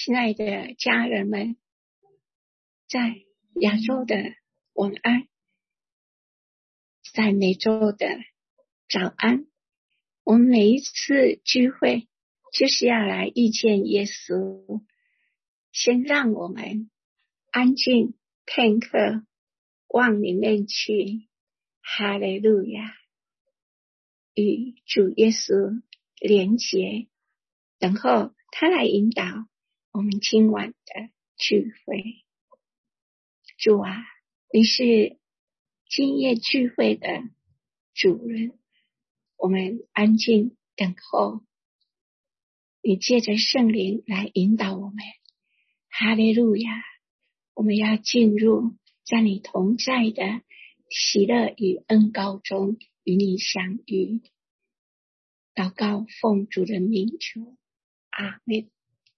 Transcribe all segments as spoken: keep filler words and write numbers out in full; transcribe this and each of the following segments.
亲爱的家人们，在亚洲的晚安，在美洲的早安。我们每一次聚会就是要来遇见耶稣，先让我们安静片刻，往里面去，哈利路亚，与主耶稣连结，等候他来引导我们今晚的聚会。主啊，你是今夜聚会的主人，我们安静等候你借着圣灵来引导我们。哈利路亚，我们要进入在你同在的喜乐与恩膏中与你相遇。祷告奉主的名求，阿们。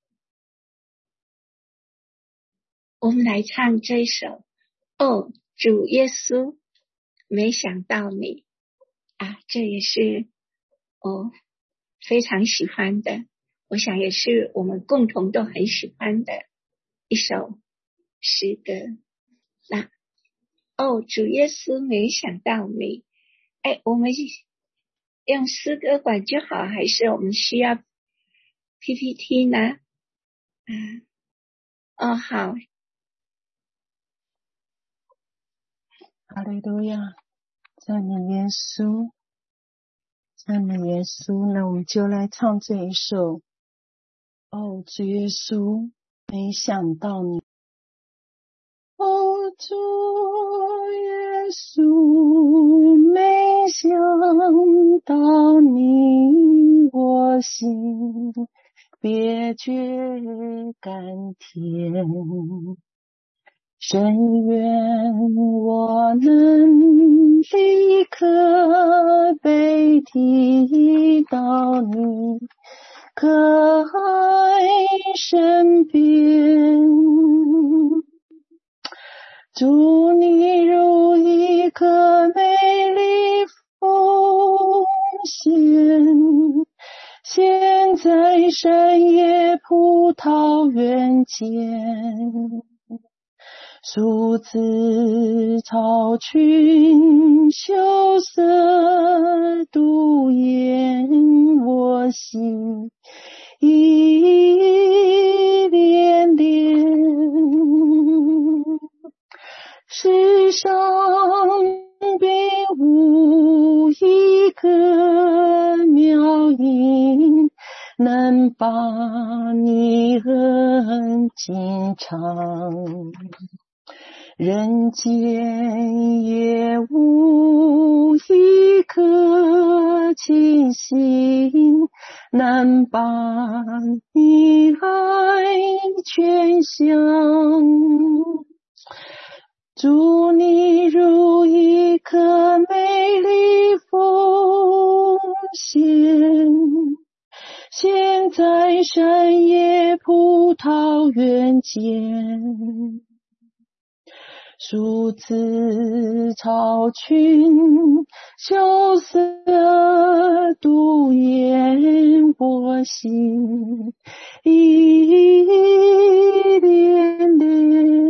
我们来唱这首哦，主耶稣，没想到你啊，这也是我非常喜欢的，我想也是我们共同都很喜欢的一首诗歌。那哦，主耶稣，没想到你，哎，我们用诗歌管就好，还是我们需要 P P T 呢？嗯，哦，好。 哈利路亚，赞美耶稣，赞美耶稣。那我们就来唱这一首。哦，主耶稣，没想到你。哦，主耶稣，没想到你，我心别觉甘甜。深愿我能立刻被提到你可爱身边，祝你如一颗美丽风线，现在山野葡萄园间。苏子草裙，羞涩独艳我心一点点。世上并无一个妙音能把你恩经常，人间也无一颗清心能把你爱全享。祝你如一颗美丽风线，现在山野葡萄园间。苏子草裙，羞涩独艳我心一点点。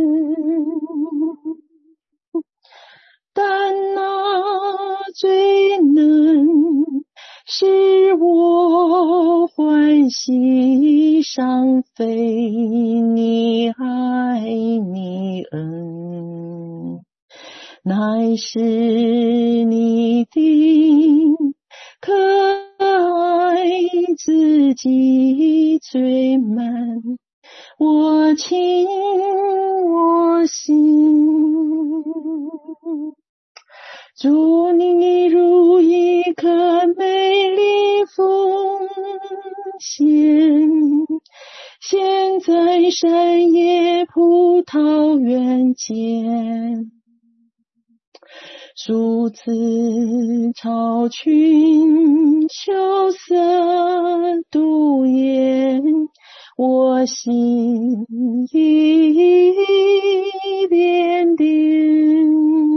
但那最能使我欢喜伤非你爱你恩，乃是你的可爱自己最满我情我心。祝你如一颗美丽风线，现在山野葡萄园间。苏子草裙，羞涩独艳我心一点点。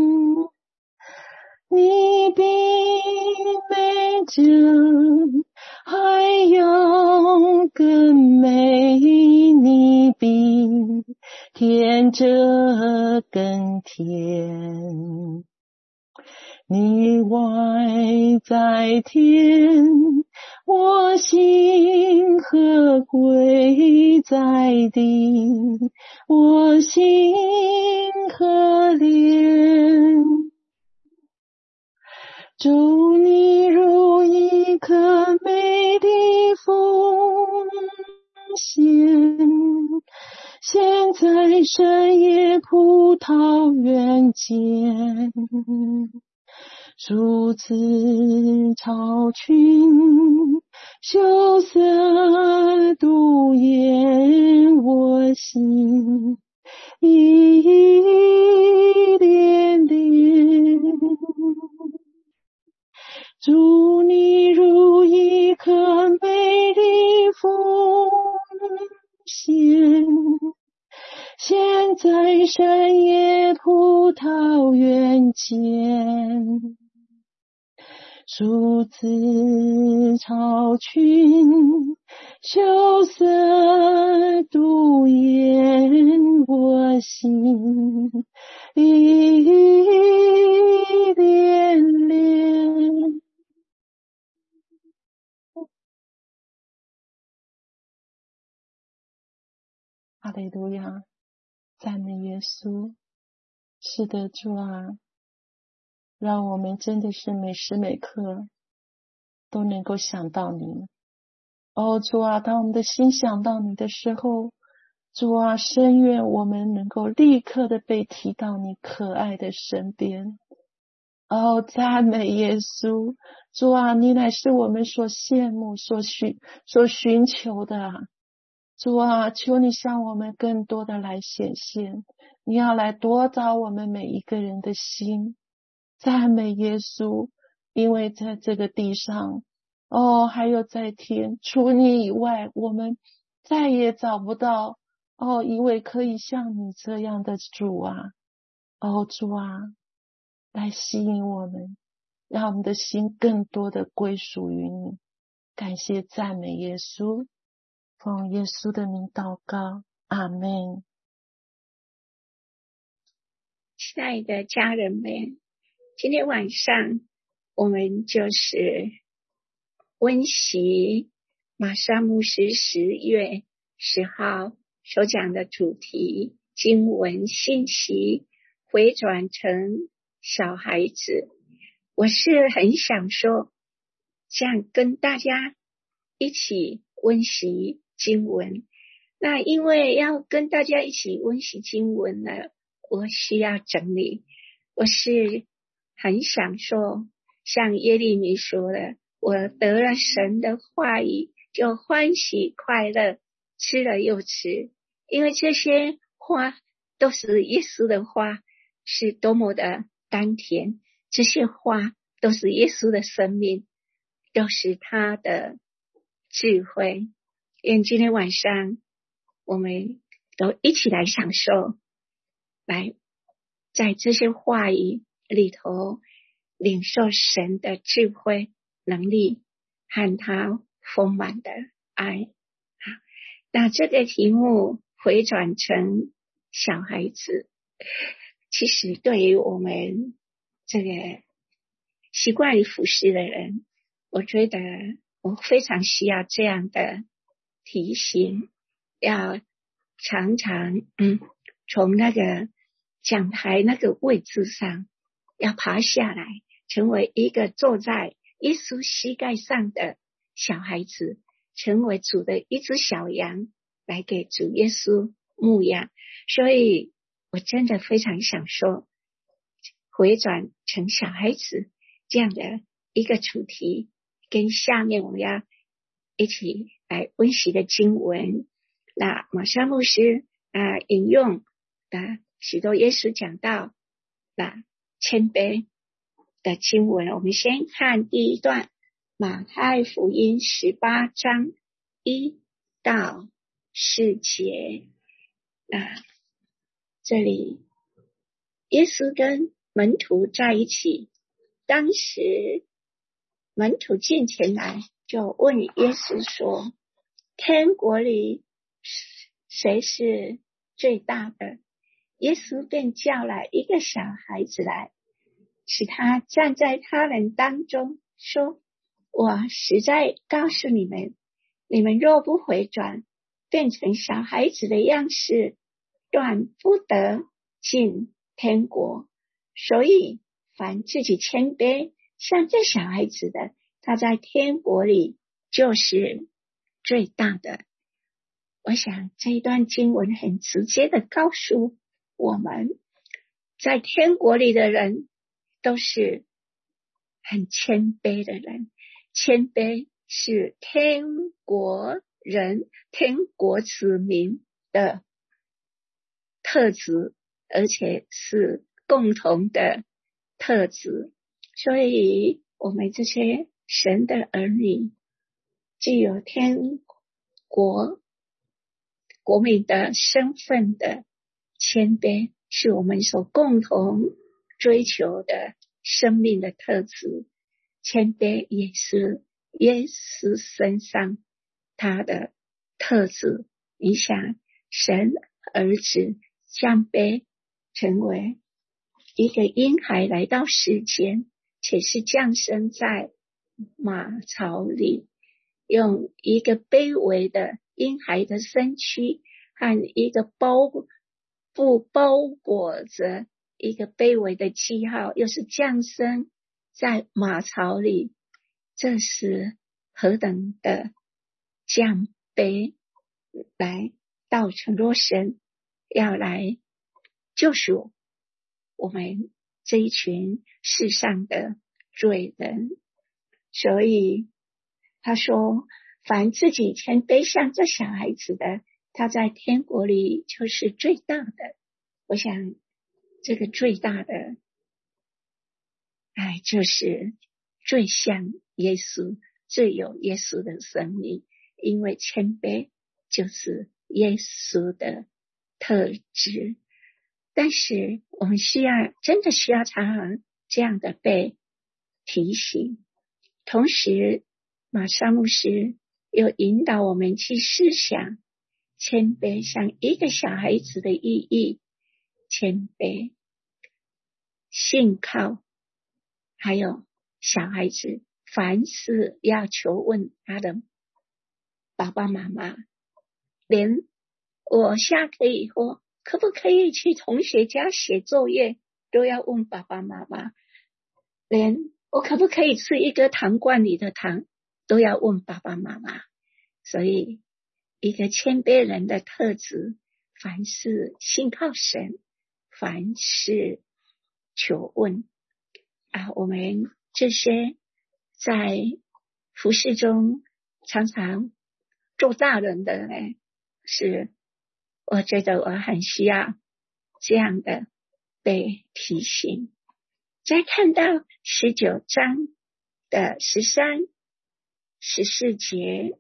你比美酒还要更美，你甜着更甜。你外在天，我心何归在地，我心何怜。祝你如一颗美丽奉献，现在山野葡萄园间，如此超群，羞涩独掩我心一点点。祝你如一颗美丽奉献，现在山野葡萄园间，如此超群，羞涩独掩我心一点点。哈利路亚，赞美耶稣。是的，主啊，让我们真的是每时每刻都能够想到你。哦，主啊，当我们的心想到你的时候，主啊，深愿我们能够立刻的被提到你可爱的身边。哦，赞美耶稣。主啊，你乃是我们所羡慕所寻所寻求的啊。主啊，求你向我们更多的来显现，你要来夺找我们每一个人的心。赞美耶稣，因为在这个地上，哦，还有在天，除你以外，我们再也找不到哦一位可以像你这样的主啊。哦，主啊，来吸引我们，让我们的心更多的归属于你。感谢赞美耶稣，奉耶稣的名祷告，阿们。 亲爱的家人们，今天晚上我们就是温习玛莎牧师十月十号所讲的主题经文信息，回转成小孩子。我是很想说，想跟大家一起温习经文。那因为要跟大家一起温习经文呢，我需要整理。我是很想说，像耶利米说的，我得了神的话语，就欢喜快乐，吃了又吃。因为这些话都是耶稣的话，是多么的甘甜。这些话都是耶稣的生命，都是他的智慧。愿今天晚上我们都一起来享受，来在这些话语里头领受神的智慧能力和他丰满的爱。好，那这个题目回转成小孩子，其实对于我们这个习惯于服侍的人，我觉得我非常需要这样的提醒，要常常嗯从那个讲台那个位置上要爬下来，成为一个坐在耶稣膝盖上的小孩子，成为主的一只小羊，来给主耶稣牧养。所以我真的非常想说，回转成小孩子这样的一个主题，跟下面我们要一起来温习的经文。那玛莎牧师啊、呃、引用的许多耶稣讲到那谦卑的经文，我们先看第一段，马太福音十八章一到四节。那这里耶稣跟门徒在一起，当时门徒进前来，就问耶稣说，天国里谁是最大的。耶稣便叫来一个小孩子来，使他站在他人当中，说：我实在告诉你们，你们若不回转，变成小孩子的样式，断不得进天国。所以凡自己谦卑像这小孩子的，他在天国里就是最大的。我想这一段经文很直接的告诉我们，在天国里的人都是很谦卑的人。谦卑是天国人、天国子民的特质，而且是共同的特质。所以我们这些神的儿女具有天国国民的身份的谦卑，是我们所共同追求的生命的特质。谦卑也是耶稣身上他的特质。你想，神儿子降卑成为一个婴孩来到世间，且是降生在马槽里，用一个卑微的婴孩的身躯和一个包布包裹着一个卑微的记号，又是降生在马槽里，这是何等的降卑，来道成若神要来救赎我们这一群世上的罪人。所以他说，凡自己谦卑像这小孩子的，他在天国里就是最大的。我想这个最大的，哎，就是最像耶稣，最有耶稣的生命，因为谦卑就是耶稣的特质。但是我们需要，真的需要常常这样的被提醒。同时马萨牧师又引导我们去思想谦卑像一个小孩子的意义。谦卑、信靠，还有小孩子凡事要求问他的爸爸妈妈，连我下课以后可不可以去同学家写作业都要问爸爸妈妈，连我可不可以吃一个糖罐里的糖都要问爸爸妈妈。所以一个谦卑人的特质，凡事信靠神，凡事求问啊。我们这些在服事中常常做大人的呢，是我觉得我很需要这样的被提醒。再看到十九章的十三、十四节，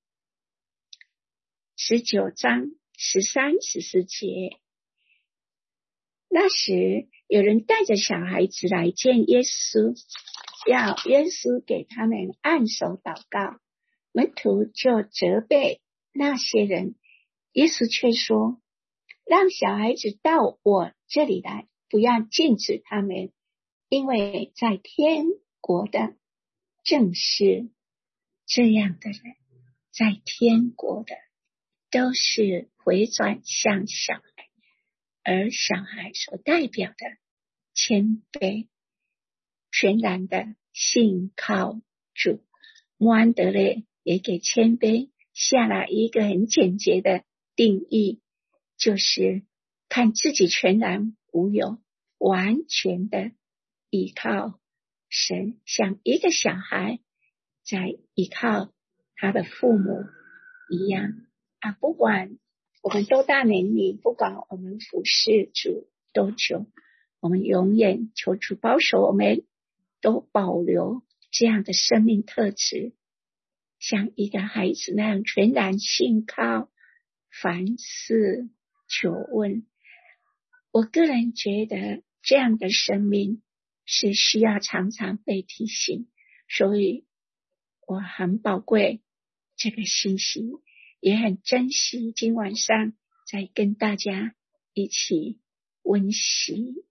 十九章十三、十四节，那时有人带着小孩子来见耶稣，要耶稣给他们按手祷告。门徒就责备那些人，耶稣却说：让小孩子到我这里来，不要禁止他们，因为在天国的正是这样的人，在天国的都是回转向小孩，而小孩所代表的谦卑，全然的信靠主。穆安德烈也给谦卑下了一个很简洁的定义，就是看自己全然无有，完全的依靠神，像一个小孩在依靠他的父母一样啊。不管我们多大年龄，不管我们服侍主多久，我们永远求主保守我们都保留这样的生命特质，像一个孩子那样全然信靠，凡事求问。我个人觉得这样的生命是需要常常被提醒，所以我很宝贵这个信息，也很珍惜今晚上再跟大家一起温习。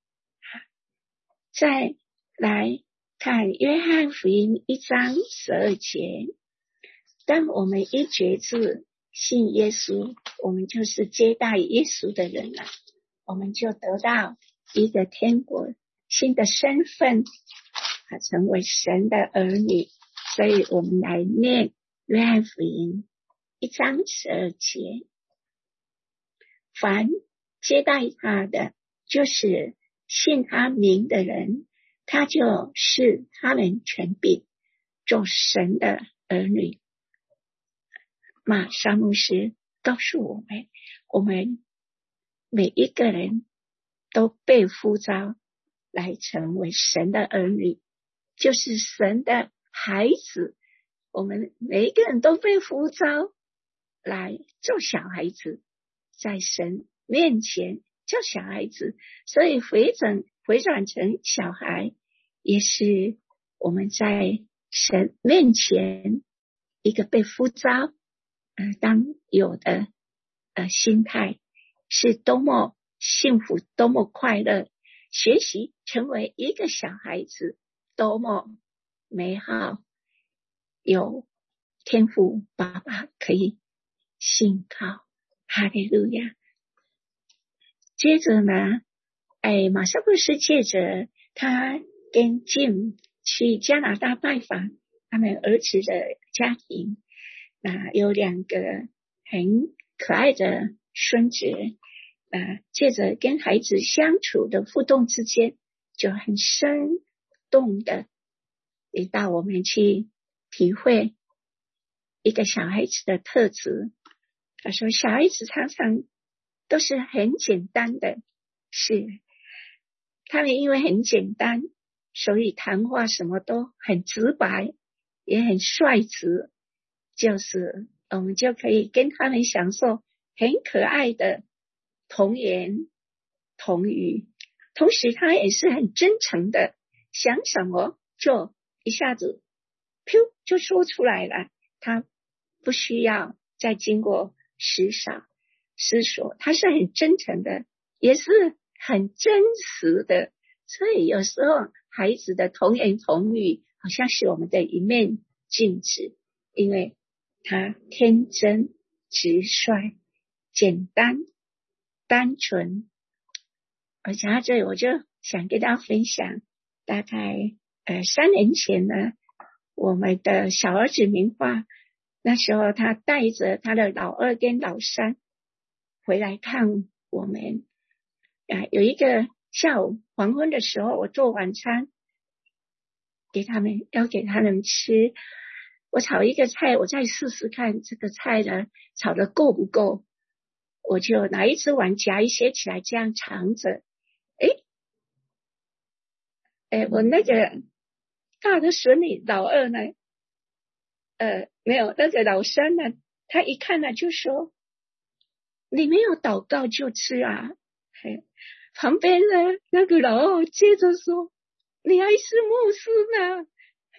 再来看约翰福音一章十二节，当我们一决志信耶稣，我们就是接待耶稣的人了，我们就得到一个天国新的身份，成为神的儿女。所以我们来念约翰福音一章十二节，凡接待他的，就是信他名的人，他就是他们权柄，做神的儿女。马沙牧师告诉我们，我们每一个人都被呼召来成为神的儿女，就是神的孩子。我们每一个人都被呼召来做小孩子，在神面前做小孩子，所以回转回转成小孩，也是我们在神面前一个被呼召呃当有的呃心态，是多么幸福，多么快乐。学习成为一个小孩子，多么美好，有天父爸爸可以信靠。哈利路亚。接着呢，哎，马上不是借着他跟 Jim 去加拿大拜访他们儿子的家庭，那有两个很可爱的孙子，呃，借着跟孩子相处的互动之间，就很生动的引导我们去体会一个小孩子的特质。他说小孩子常常都是很简单的事，他们因为很简单，所以谈话什么都很直白，也很率直，就是我们就可以跟他们享受很可爱的童言童语。同时他也是很真诚的，想什么就一下子噗就说出来了，他不需要再经过思想思索，他是很真诚的，也是很真实的。所以有时候孩子的童言童语好像是我们的一面镜子，因为他天真直率简单单纯。而讲到这里，我就想跟大家分享，大概呃三年前呢，我们的小儿子明华，那时候他带着他的老二跟老三回来看我们啊，有一个下午黄昏的时候，我做晚餐给他们，要给他们吃。我炒一个菜，我再试试看这个菜呢炒得够不够，我就拿一只碗夹一些起来，这样尝着。诶诶我那个大的孙女老二呢，呃没有，那个老三呢，他一看呢就说，你没有祷告就吃啊。嘿，旁边呢那个老二接着说，你还是牧师呢。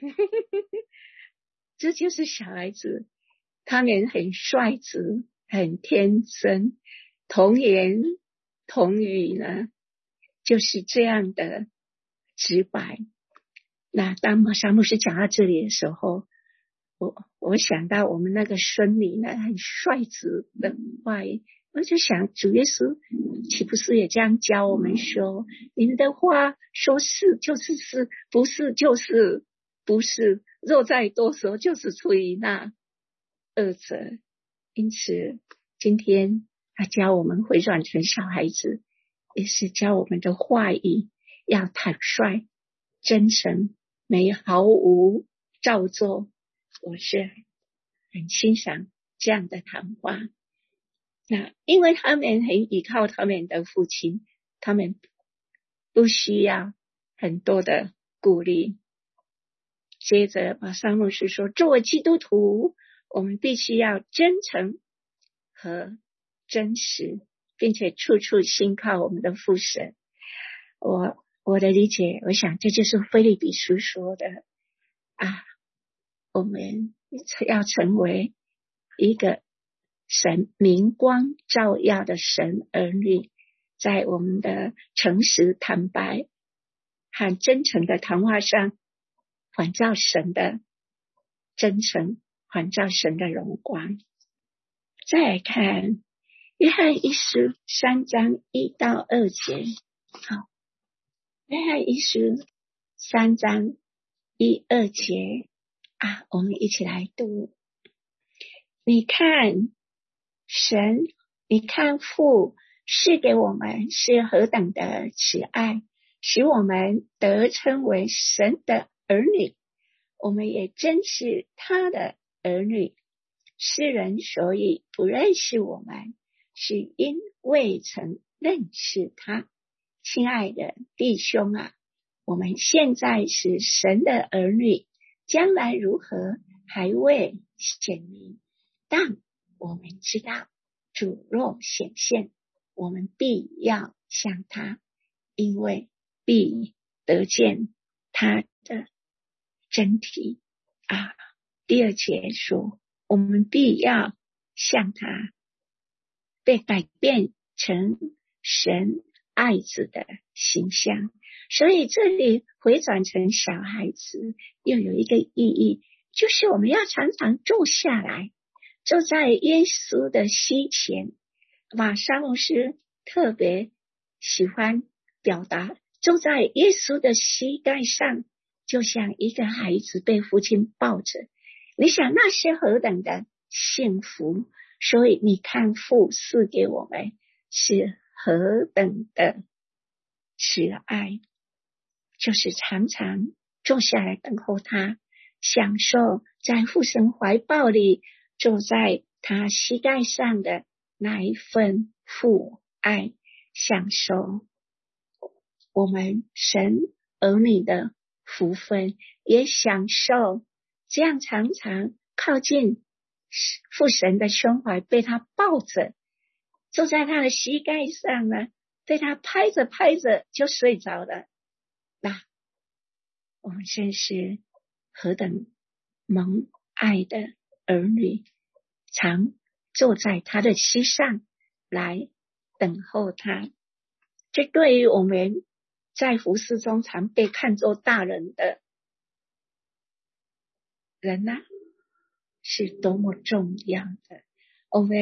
这就是小孩子，他们很率直很天真，童言童语呢就是这样的直白。那当马沙牧师讲到这里的时候，我我想到我们那个孙女呢很率直的话语，我就想主耶稣岂不是也这样教我们说，你们的话说是就是是，不是就是不是，若再多说就是出于那二者。因此今天他教我们回转成小孩子，也是教我们的话语要坦率真诚，没毫无造作。我是很欣赏这样的谈话。那因为他们很依靠他们的父亲，他们不需要很多的鼓励。接着马上牧师说，作为基督徒，我们必须要真诚和真实，并且处处信靠我们的父神。我我的理解，我想这就是腓立比书说的啊，我们要成为一个神明光照耀的神儿女，在我们的诚实坦白和真诚的谈话上环照神的真诚，环照神的荣光。再来看约翰一书三章一到二节。好，约翰一书三章一二节啊，我们一起来读。你看神，你看父是给我们是何等的慈爱，使我们得称为神的儿女，我们也真是他的儿女。世人所以不认识我们，是因未曾认识他。亲爱的弟兄啊，我们现在是神的儿女，将来如何还未显明，但我们知道主若显现，我们必要像他，因为必得见他的真体啊。第二节说，我们必要像他，被改变成神爱子的形象。所以这里回转成小孩子又有一个意义，就是我们要常常坐下来，坐在耶稣的膝前。马沙牧师特别喜欢表达，坐在耶稣的膝盖上，就像一个孩子被父亲抱着，你想那是何等的幸福。所以你看父赐给我们是何等的慈爱，就是常常坐下来等候他，享受在父神怀抱里，坐在他膝盖上的那一份父爱，享受我们神儿女的福分，也享受这样常常靠近父神的胸怀，被他抱着，坐在他的膝盖上呢，被他拍着拍着就睡着了。那我们真是何等蒙爱的儿女，常坐在他的膝上来等候他。这对于我们在服事中常被看作大人的人啊，是多么重要的。我们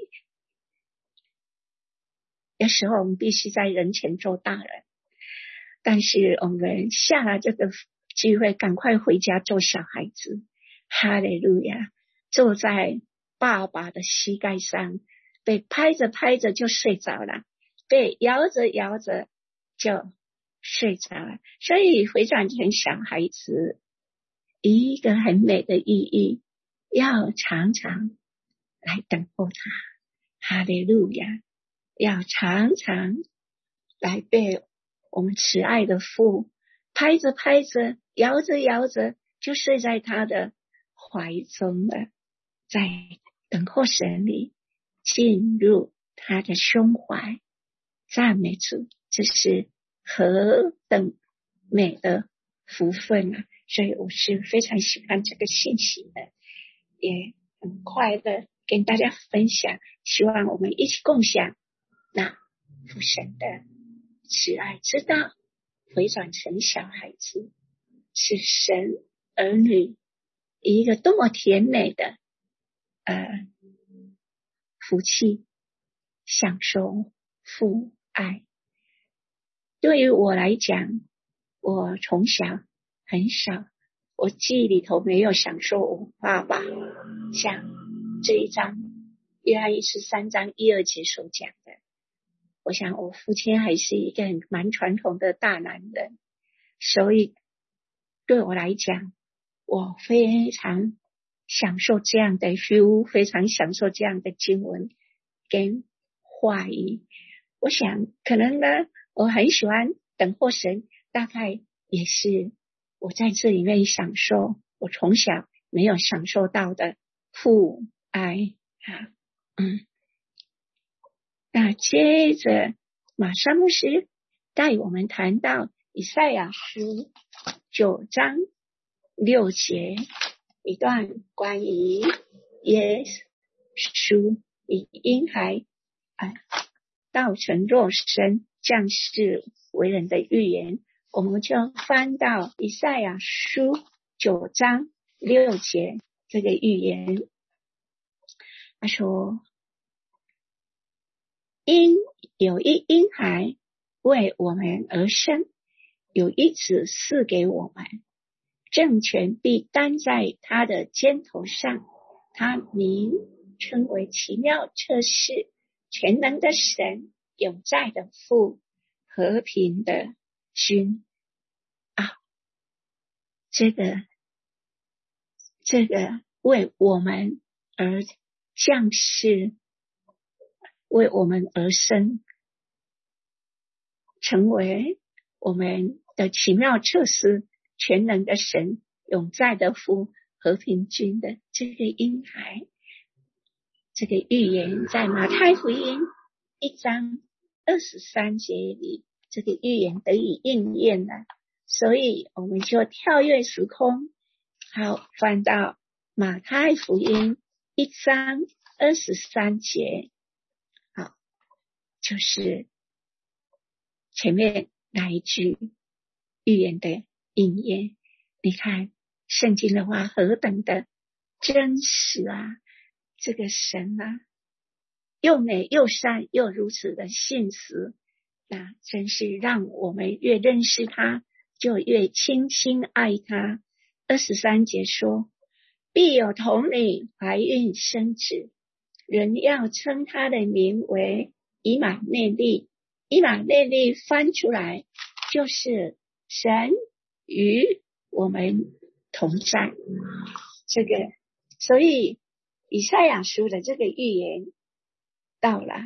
有时候我们必须在人前做大人，但是我们下了这个机会赶快回家做小孩子。哈利路亚，坐在爸爸的膝盖上，被拍着拍着就睡着了，被摇着摇着就睡着了。所以回转成小孩子一个很美的意义，要常常来等候他。哈利路亚，要常常来被我们慈爱的父拍着拍着摇着摇着就睡在他的怀中了，在等候神里进入他的胸怀。赞美主，这是何等美的福分啊！所以我是非常喜欢这个信息的，也很快乐跟大家分享，希望我们一起共享那父神的慈爱之道，回转成小孩子，是神儿女一个多么甜美的呃福气，享受父爱。对于我来讲，我从小很少，我记忆里头没有享受我爸爸像这一章约翰一书三章一二节所讲的。我想我父亲还是一个很蛮传统的大男人，所以对我来讲，我非常享受这样的 feel， 非常享受这样的经文跟话语。我想可能呢，我很喜欢等候神，大概也是我在这里面享受我从小没有享受到的父爱啊。嗯，那接着马沙牧师带我们谈到以赛亚书九章六节一段关于耶稣以婴孩啊道成肉身降世为人的预言，我们就翻到以赛亚书九章六节这个预言。他说，因有一婴孩为我们而生，有一子赐给我们，政权必担在他的肩头上，他名称为奇妙测试，全能的神，永在的父，和平的君啊。这个这个为我们而降世，为我们而生，成为我们的奇妙测试，全能的神，永在的父，和平君的这个婴孩，这个预言在马太福音一章二十三节里，这个预言得以应验了。所以我们就跳跃时空，好，翻到马太福音一章二十三节，好，就是前面那一句预言的应验。你看圣经的话何等的真实啊，这个神啊又美又善又如此的信实，那真是让我们越认识他就越倾心爱他。二十三节说，必有童女怀孕生子，人要称他的名为以马内利。以马内利翻出来就是神与我们同在。这个所以以赛亚书的这个预言到了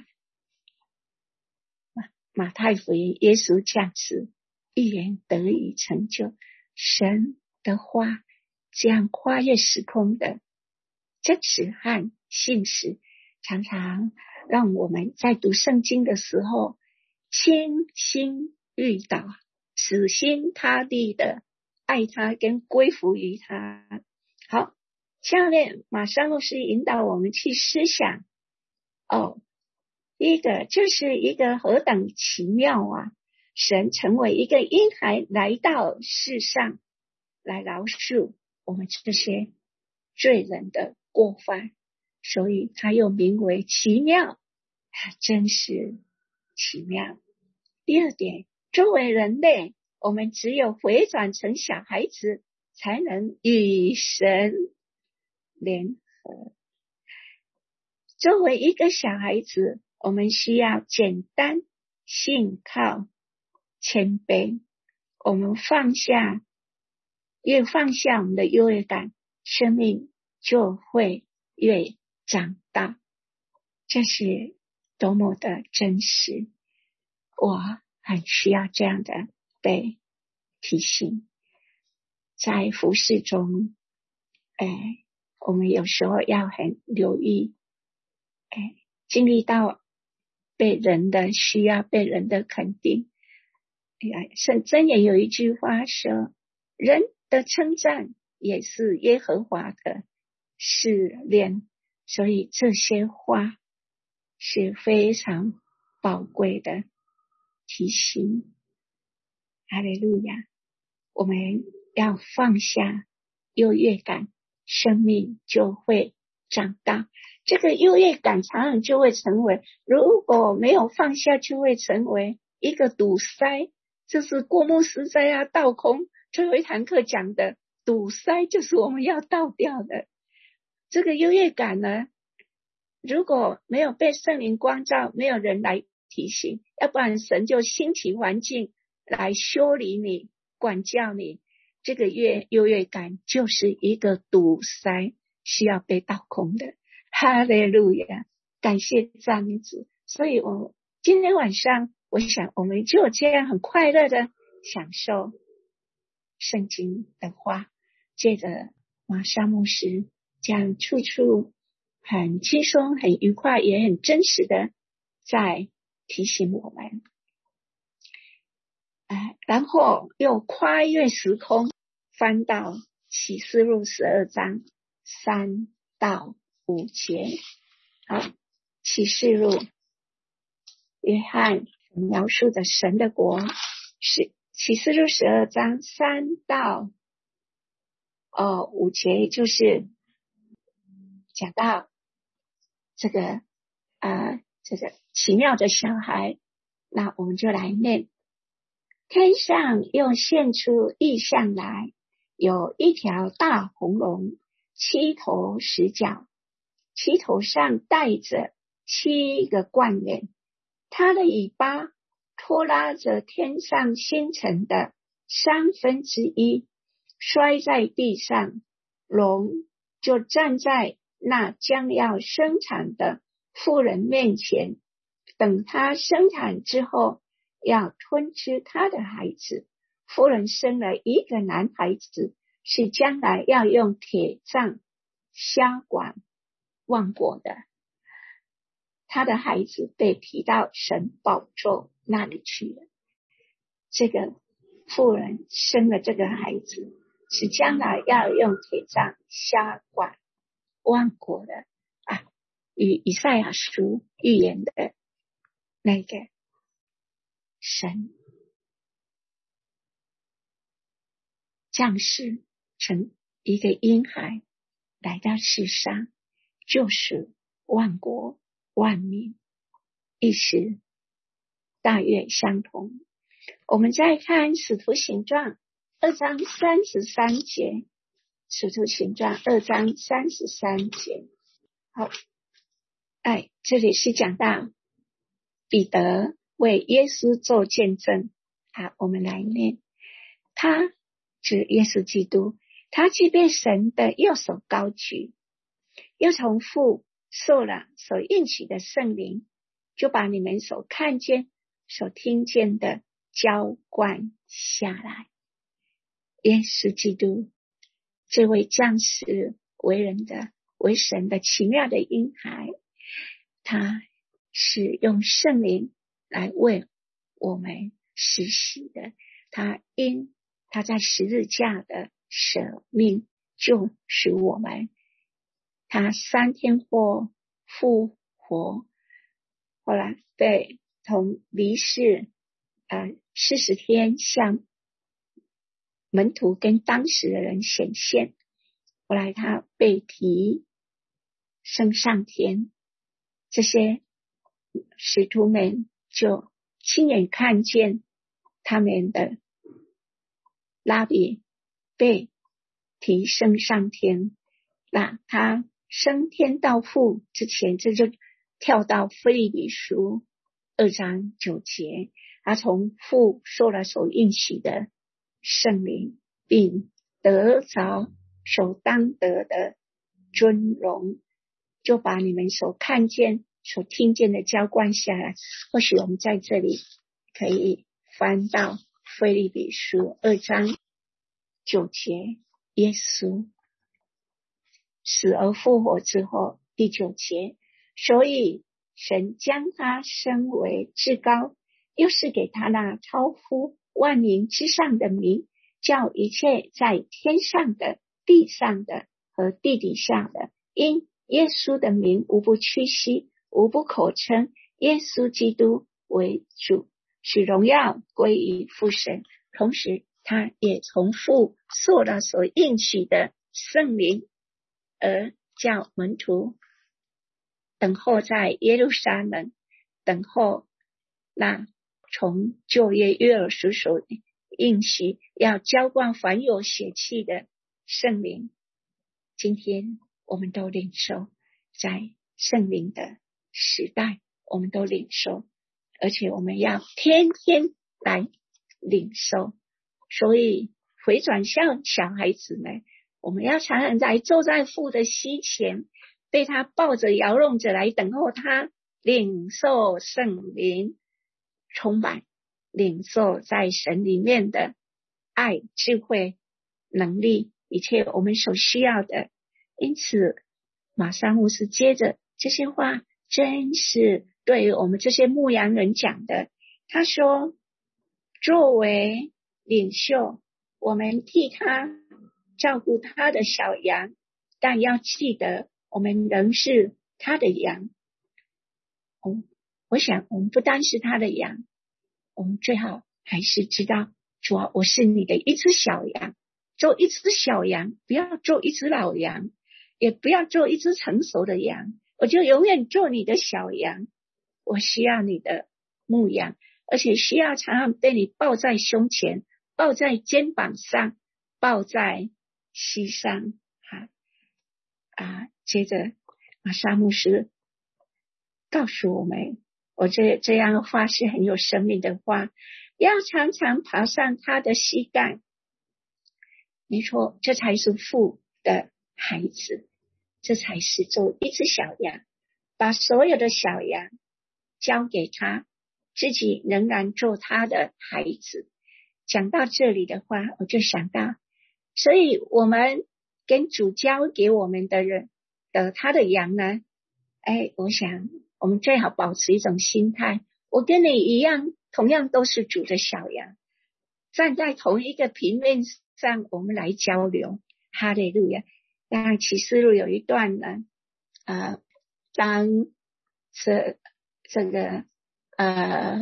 马太福音，耶稣降世，预言得以成就，神的话这样跨越时空的真实和信实，常常让我们在读圣经的时候倾心欲导，死心塌地的爱他跟归服于他。好，下面马上牧师引导我们去思想哦，第一个就是一个何等奇妙啊，神成为一个婴孩来到世上，来饶恕我们这些罪人的过犯，所以他又名为奇妙，真是奇妙。第二点，作为人类，我们只有回转成小孩子，才能与神联合。作为一个小孩子，我们需要简单、信靠、谦卑。我们放下，越放下我们的优越感，生命就会越长大。这是多么的真实，我很需要这样的被提醒。在服事中，哎，我们有时候要很留意，哎，经历到被人的需要，被人的肯定。哎，圣箴言有一句话说，人的称赞也是耶和华的试炼，所以这些话是非常宝贵的提醒。哈利路亚，我们要放下优越感，生命就会长大。这个优越感常常就会成为，如果没有放下，就会成为一个堵塞。这是郭牧师在他道空最后一堂课讲的，堵塞就是我们要倒掉的。这个优越感呢，如果没有被圣灵光照，没有人来提醒，要不然神就兴起环境来修理你，管教你，这个优越感就是一个堵塞，需要被倒空的。哈利路亚，感谢赞美主。所以我今天晚上我想我们就这样很快乐的享受圣经的话，借着马上牧师这样处处很轻松很愉快也很真实的在提醒我们，哎，然后又跨越时空翻到启示录十二章三到五节。好， 启示录，约翰描述的神的国是启示录十二章三到哦五节，就是讲到这个啊、呃、这个奇妙的小孩。那我们就来念：天上又现出异象来，有一条大红龙，七头十角，七头上带着七个冠冕，它的尾巴拖拉着天上星辰的三分之一，摔在地上。龙就站在那将要生产的妇人面前，等他生产之后，要吞吃他的孩子。妇人生了一个男孩子，是将来要用铁杖辖管万国的。他的孩子被提到神宝座那里去了。这个妇人生了这个孩子，是将来要用铁杖辖管万国的啊，与以赛亚书预言的那个神降世成一个婴孩来到世上，救赎万国万民，意思大约相同。我们再看使徒行传二章三十三节，使徒行传二章三十三节。好，哎，这里是讲到彼得为耶稣做见证。好，我们来念，他指耶稣基督，他既被神的右手高举，又从父受了所应许的圣灵，就把你们所看见所听见的浇灌下来。耶稣基督这位降世为人的为神的奇妙的婴孩，他是用圣灵来为我们施洗的。他因他在十字架的舍命救赎我们，他三天后复活，后来被从离世呃四十天向门徒跟当时的人显现，后来他被提升上天，这些使徒们就亲眼看见他们的拉比被提升上天。那他升天到父之前，这就跳到腓立比书二章九节，他从父受了所应许的圣灵，并得着所当得的尊荣，就把你们所看见所听见的浇灌下来。或许我们在这里可以翻到腓立比书二章九节，耶稣死而复活之后，第九节，所以神将他升为至高，又是给他那超乎万名之上的名，叫一切在天上的地上的和地底下的，因耶稣的名无不屈膝，无不口称耶稣基督为主，使荣耀归于父神。同时他也从父受了所应许的圣灵，而叫门徒等候在耶路撒冷，等候那从旧约约珥书所应许要浇灌凡有血气的圣灵。今天我们都领受，在圣灵的时代我们都领受，而且我们要天天来领受。所以回转向小孩子们，我们要常常在坐在父的膝前，被他抱着摇弄着来等候他，领受圣灵充满，领受在神里面的爱、智慧、能力，一切我们所需要的。因此马山牧师接着这些话真是对于我们这些牧羊人讲的。他说，作为领袖，我们替他照顾他的小羊，但要记得我们仍是他的羊。 哦，我想我们不单是他的羊，我们最好还是知道，主啊，我是你的一只小羊，做一只小羊，不要做一只老羊，也不要做一只成熟的羊，我就永远做你的小羊。我需要你的牧养，而且需要常常被你抱在胸前，抱在肩膀上，抱在膝上。啊啊！接着玛莎牧师告诉我们，我这这样的话是很有生命的话，要常常爬上他的膝盖。没错，这才是父的孩子，这才是做一只小羊，把所有的小羊交给他，自己仍然做他的孩子。讲到这里的话，我就想到，所以我们跟主交给我们的人的他的羊呢，哎，我想我们最好保持一种心态，我跟你一样，同样都是主的小羊，站在同一个平面上，我们来交流。哈利路亚！那启示录有一段呢，呃，当这这个呃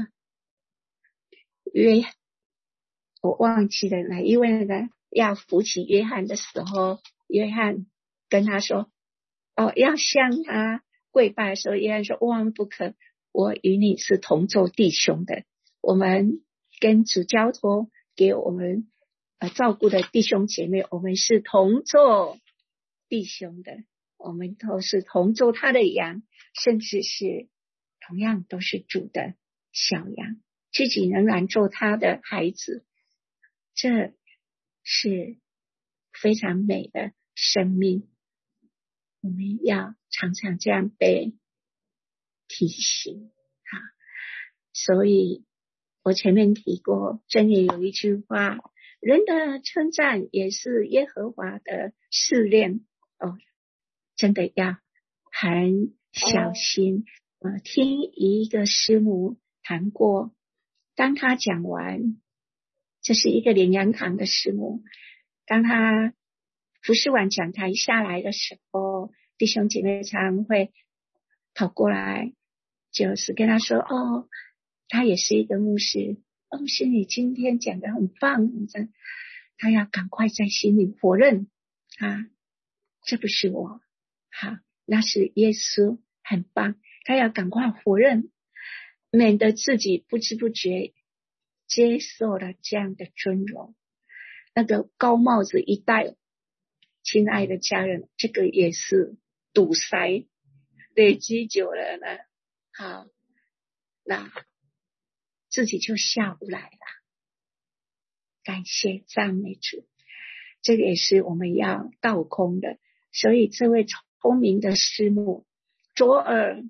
约，我忘记了哪一位呢，要扶起约翰的时候，约翰跟他说，哦，要向他跪拜的时候，约翰说，万不可，我与你是同做弟兄的。我们跟主交托给我们呃照顾的弟兄姐妹，我们是同做弟兄的，我们都是同做他的羊，甚至是同样都是主的小羊，自己仍然做他的孩子。这是非常美的生命，我们要常常这样被提醒啊！所以我前面提过，箴言有一句话，人的称赞也是耶和华的试炼哦，真的要很小心。呃，听一个师母谈过，当他讲完，这是一个连阳堂的师母，当他服侍完讲台下来的时候，弟兄姐妹常会跑过来，就是跟他说，哦，他也是一个牧师，哦，牧师你今天讲得很棒，他要赶快在心里否认啊，这不是我，好，那是耶稣，很棒，他要赶快否认，免得自己不知不觉接受了这样的尊荣。那个高帽子一戴，亲爱的家人，这个也是堵塞，累积久了呢，好，那自己就下不来了。感谢赞美主，这个也是我们要倒空的。所以这位聪明的师母，左耳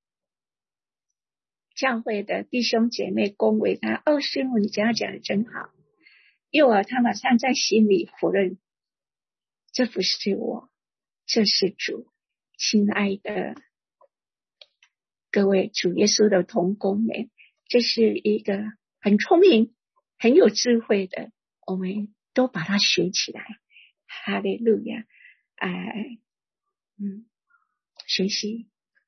教会的弟兄姐妹恭维他，哦，师母你这样讲的真好。右耳他马上在心里否认，这不是我，这是主。亲爱的各位主耶稣的同工们，这是一个很聪明很有智慧的，我们都把它学起来。哈利路亚！哎，嗯，学习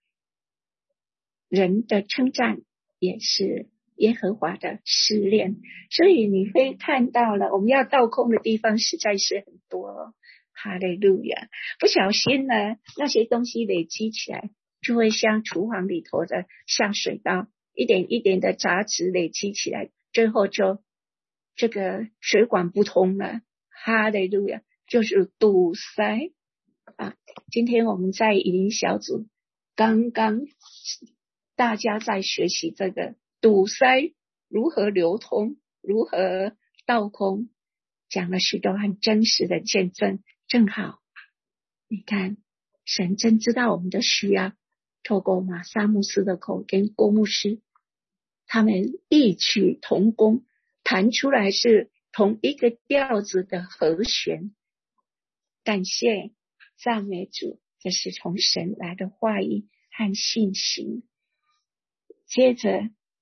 人的称赞也是耶和华的试炼，所以你会看到了，我们要倒空的地方实在是很多。哈利路亚！不小心呢，那些东西累积起来，就会像厨房里头的下水道，一点一点的杂质累积起来，最后就这个水管不通了。哈利路亚！就是堵塞啊！今天我们在语音小组刚刚大家在学习这个堵塞如何流通，如何倒空，讲了许多很真实的见证。正好你看，神真知道我们的需要，透过玛莎牧师的口跟郭牧师，他们异曲同工，弹出来是同一个调子的和弦。感谢赞美主，这是从神来的话语和信心。接着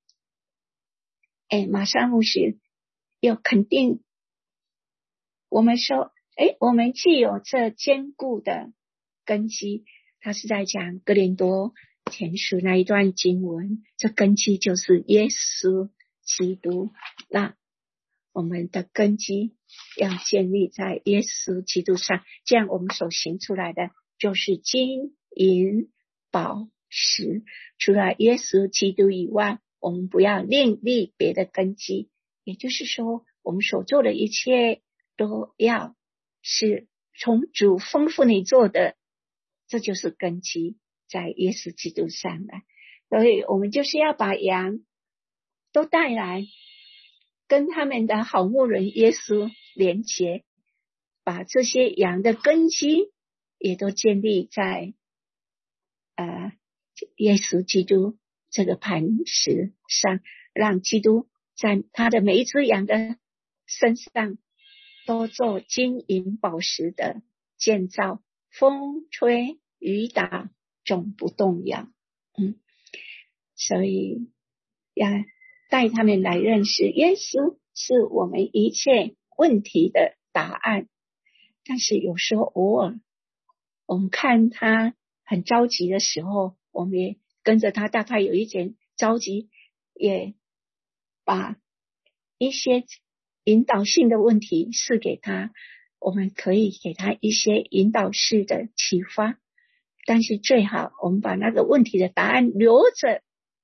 哎，玛莎牧师又肯定我们说，哎，我们既有这坚固的根基，他是在讲哥林多前书那一段经文，这根基就是耶稣基督。那我们的根基要建立在耶稣基督上，这样我们所行出来的就是金银宝石。除了耶稣基督以外，我们不要另立别的根基。也就是说，我们所做的一切都要是从主吩咐你做的，这就是根基在耶稣基督上来。所以我们就是要把羊都带来，跟他们的好牧人耶稣连结，把这些羊的根基也都建立在呃耶稣基督这个磐石上，让基督在他的每一只羊的身上都做金银宝石的建造，风吹雨打总不动摇。嗯，所以要带他们来认识耶稣是我们一切问题的答案。但是有时候偶尔我们看他很着急的时候，我们也跟着他大概有一点着急，也把一些引导性的问题示给他，我们可以给他一些引导式的启发，但是最好我们把那个问题的答案留着，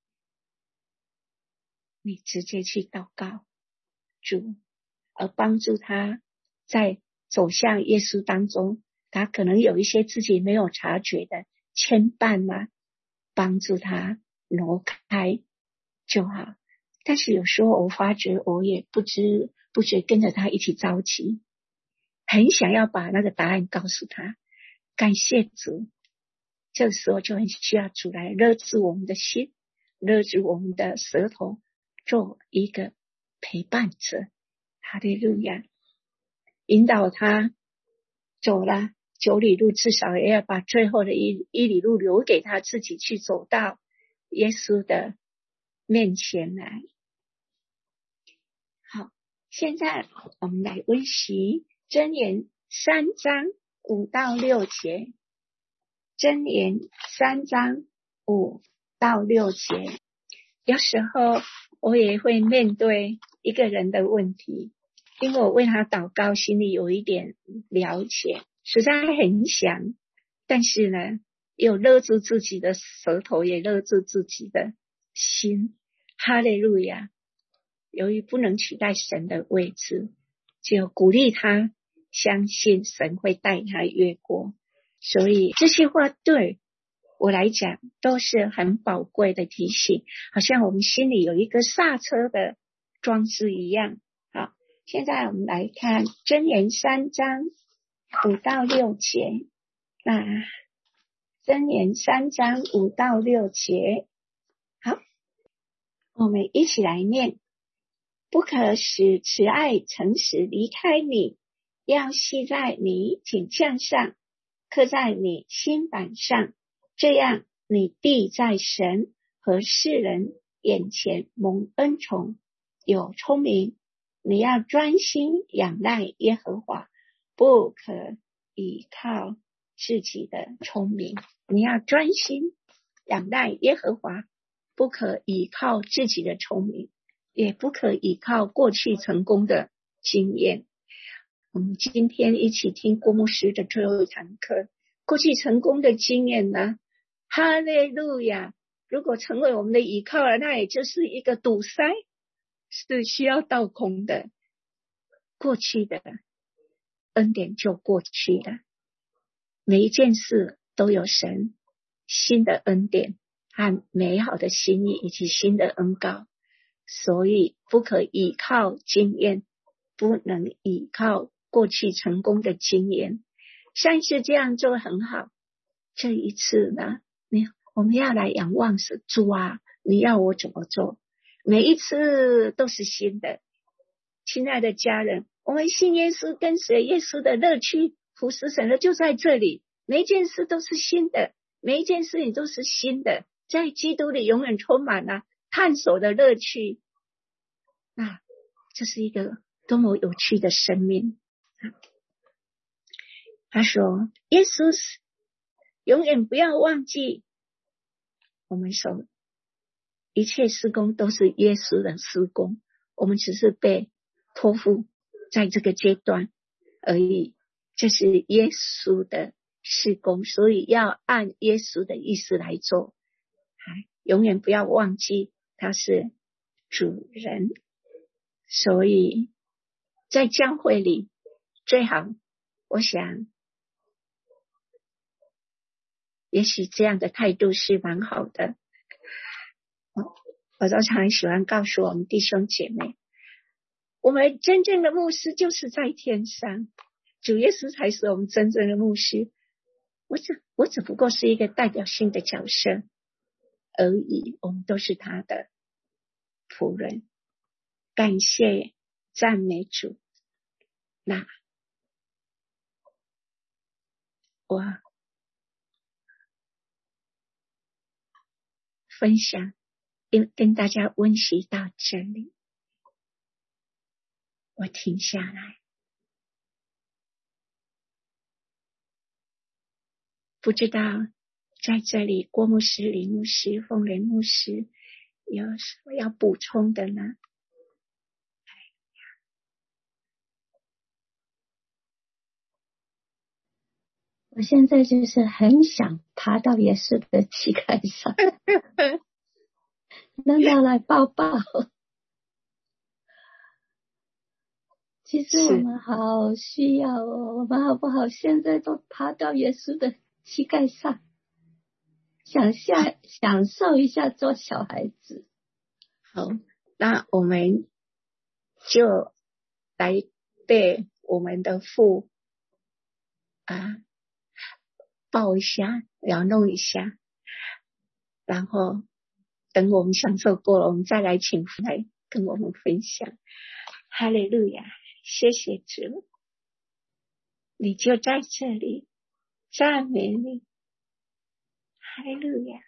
你直接去祷告主，而帮助他在走向耶稣当中，他可能有一些自己没有察觉的牵绊啊，帮助他挪开就好。但是有时候我发觉我也不知不觉跟着他一起着急，很想要把那个答案告诉他。感谢主，这个时候就很需要主来勒住我们的心，勒住我们的舌头，做一个陪伴者。哈利路亚，引导他走了九里路，至少也要把最后的一一里路留给他自己去走到耶稣的面前来。好，现在我们来温习箴言三章五到六节。箴言三章五到六节，有时候我也会面对一个人的问题，因为我为他祷告，心里有一点了解，实在很想，但是呢又勒住自己的舌头，也勒住自己的心。哈利路亚，由于不能取代神的位置，就鼓励他相信神会带他越过。所以这些话对我来讲都是很宝贵的提醒，好像我们心里有一个刹车的装置一样。好，现在我们来看箴言三章五到六节。那箴言三章五到六节，好，我们一起来念。不可使慈爱诚实离开你，要系在你颈项上，刻在你心板上，这样你必在神和世人眼前蒙恩宠，有聪明。你要专心仰赖耶和华，不可倚靠自己的聪明。你要专心仰赖耶和华，不可倚靠自己的聪明，也不可倚靠过去成功的经验。我们今天一起听郭牧师的最后一堂课，过去成功的经验呢，哈利路亚，如果成为我们的依靠了，那也就是一个堵塞，是需要倒空的。过去的恩典就过去了，每一件事都有神新的恩典和美好的心意以及新的恩膏，所以不可依靠经验，不能依靠过去成功的经验。上一次这样做很好，这一次呢，你我们要来仰望是主啊，你要我怎么做？每一次都是新的。亲爱的家人，我们信耶稣跟随耶稣的乐趣，服侍神的就在这里，每一件事都是新的，每一件事情都是新的，在基督里永远充满了探索的乐趣。那这是一个多么有趣的生命。他说耶稣永远不要忘记我们所一切事工都是耶稣的事工，我们只是被托付在这个阶段而已，这是耶稣的事工，所以要按耶稣的意思来做，永远不要忘记他是主人。所以在教会里最好，我想也许这样的态度是蛮好的。我都常喜欢告诉我们弟兄姐妹，我们真正的牧师就是在天上，主耶稣才是我们真正的牧师，我只我只不过是一个代表性的角色而已，我们都是他的仆人。感谢赞美主。那我分享跟跟大家温习到这里，我停下来。不知道在这里郭牧师、李牧师、凤莲牧师有什么要补充的呢？ 我现在就是很想爬到耶稣的膝盖上让他来抱抱。其实我们好需要哦，我们好不好现在都爬到耶稣的膝盖上，想下享受一下做小孩子。 好，那我们就来被我们的父啊抱一下，摇弄一下，然后等我们享受过了，我们再来请父来跟我们分享。哈利路亚，谢谢主，你就在这里，赞美你，哈利路亚。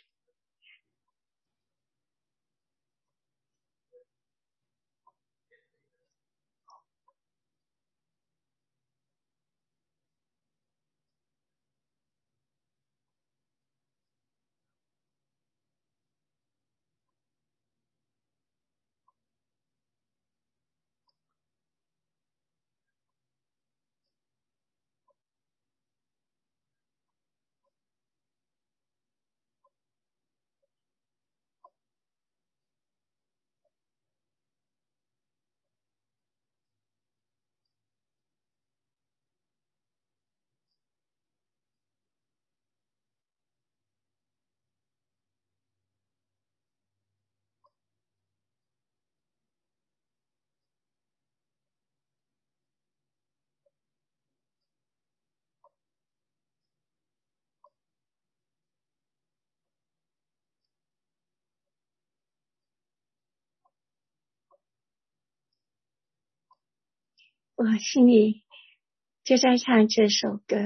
我心里就在唱这首歌，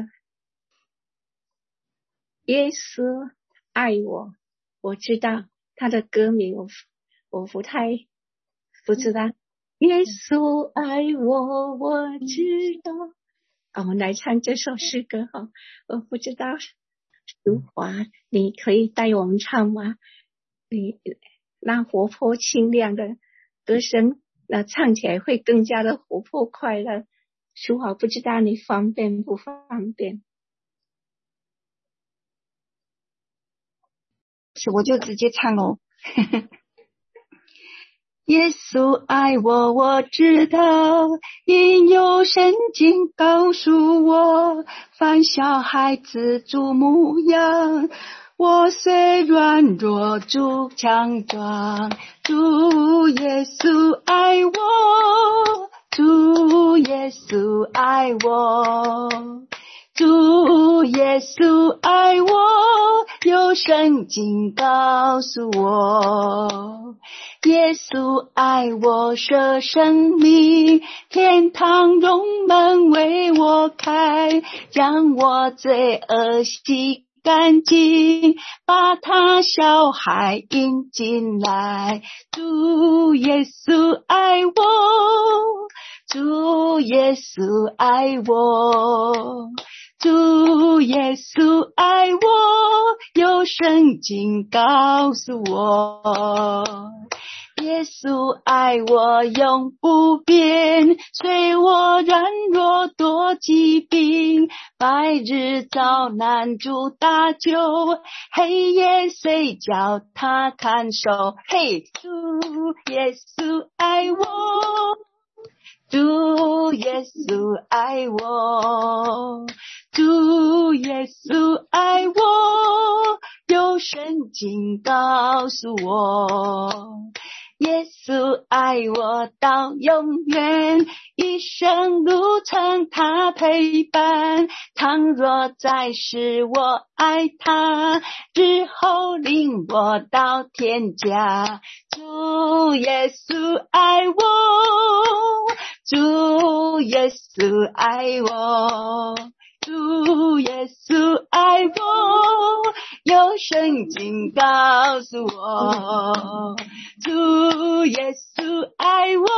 耶稣爱我，我知道他的歌名我我不太不知道。耶稣爱我，我知道。啊，我们来唱这首诗歌哈，我不知道淑华，你可以带我们唱吗？你那活泼清亮的歌声，那唱起来会更加的活泼快乐。淑华，不知道你方便不方便？ 我就直接唱咯。耶稣爱我，我知道，因有圣经告诉我，凡小孩子主模样，我虽软弱，主强壮。主耶稣爱我，主耶稣爱我，主耶稣爱我，有圣经告诉我，耶稣爱我舍生命，天堂荣门为我开，将我罪恶洗干净，把他小孩引进来。主耶稣爱我，主耶稣爱我，主耶稣爱我，有圣经告诉我，耶稣爱我永不变，虽我软弱多疾病，白日遭难主搭救，黑夜虽叫他看守。嘿，主耶稣爱我，主耶稣爱我，主耶稣爱我，有圣经告诉我，耶稣爱我到永远，一生路程他陪伴，倘若在世我爱他，日后领我到天家。主耶稣爱我，主耶稣爱我，主耶稣爱我，有圣经告诉我，主耶稣爱我，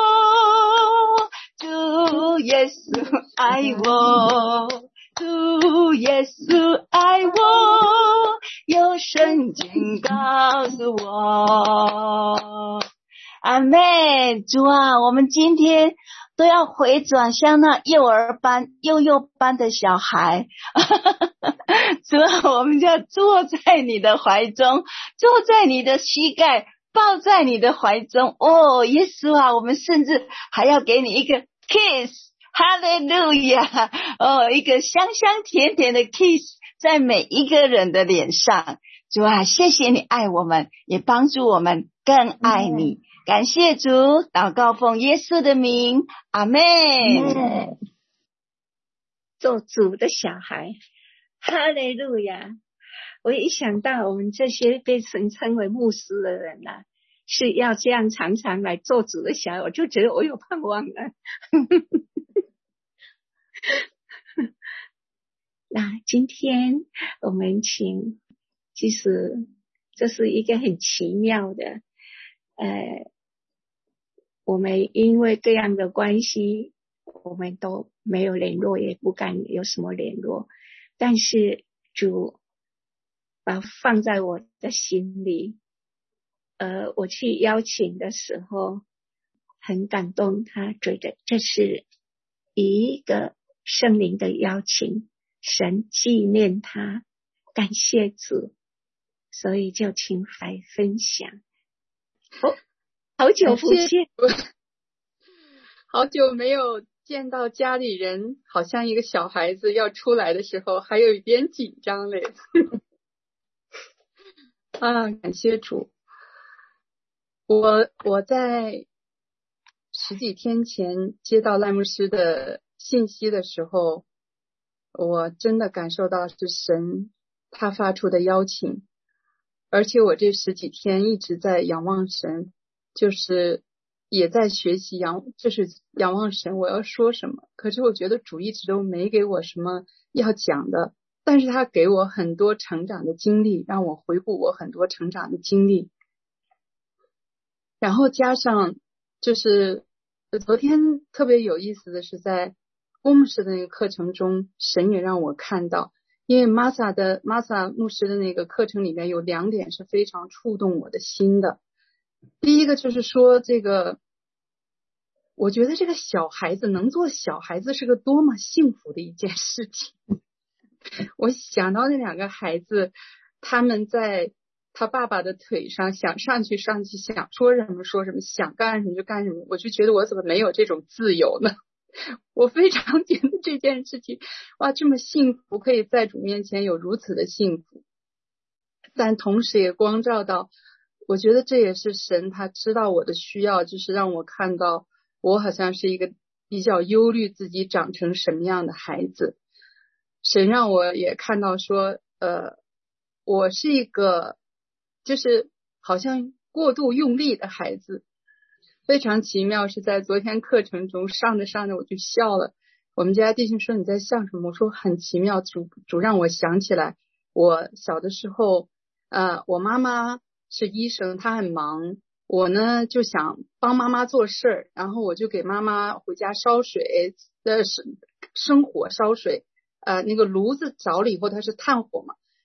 主耶稣爱我，主耶稣爱我，有圣经告诉我。阿们。主啊，我们今天都要回转向那幼儿班幼幼班的小孩主啊，我们就要坐在你的怀中，坐在你的膝盖，抱在你的怀中。哦，耶稣啊，我们甚至还要给你一个 kiss， 哈利路亚，哦，一个香香甜甜的 kiss 在每一个人的脸上。主啊，谢谢你爱我们，也帮助我们更爱你。嗯，感谢主，祷告奉耶稣的名，阿们。 做主的小孩，哈利路亚。我一想到我们这些被神称为牧师的人啊，是要这样常常来做主的小孩，我就觉得我有盼望了那今天我们请，其实这是一个很奇妙的呃，我们因为各样的关系，我们都没有联络，也不敢有什么联络，但是主把放在我的心里，呃，我去邀请的时候很感动，他觉得这是一个圣灵的邀请，神纪念他，感谢主，所以就请来分享。哦，好久不见， 好久没有见到家里人，好像一个小孩子要出来的时候还有一点紧张嘞啊，感谢主。我我在十几天前接到赖牧师的信息的时候，我真的感受到是神他发出的邀请，而且我这十几天一直在仰望神，就是也在学习仰，就是仰望神我要说什么。可是我觉得主一直都没给我什么要讲的，但是他给我很多成长的经历，让我回顾我很多成长的经历，然后加上就是昨天特别有意思的是，在郭牧师的那个课程中，神也让我看到，因为玛萨的玛萨牧师的那个课程里面有两点是非常触动我的心的。第一个就是说，这个我觉得这个小孩子能做小孩子是个多么幸福的一件事情我想到那两个孩子，他们在他爸爸的腿上，想上去上去，想说什么说什么，想干什么就干什么，我就觉得我怎么没有这种自由呢？我非常觉得这件事情哇，这么幸福，可以在主面前有如此的幸福，但同时也光照到，我觉得这也是神他知道我的需要，就是让我看到我好像是一个比较忧虑自己长成什么样的孩子。神让我也看到说呃，我是一个就是好像过度用力的孩子。非常奇妙，是在昨天课程中上着上着我就笑了。我们家弟兄说你在笑什么？我说很奇妙，主主让我想起来我小的时候呃，我妈妈是医生，她很忙，我呢就想帮妈妈做事儿，然后我就给妈妈回家烧水的生火烧水，呃，那个炉子着了以后它是炭火嘛，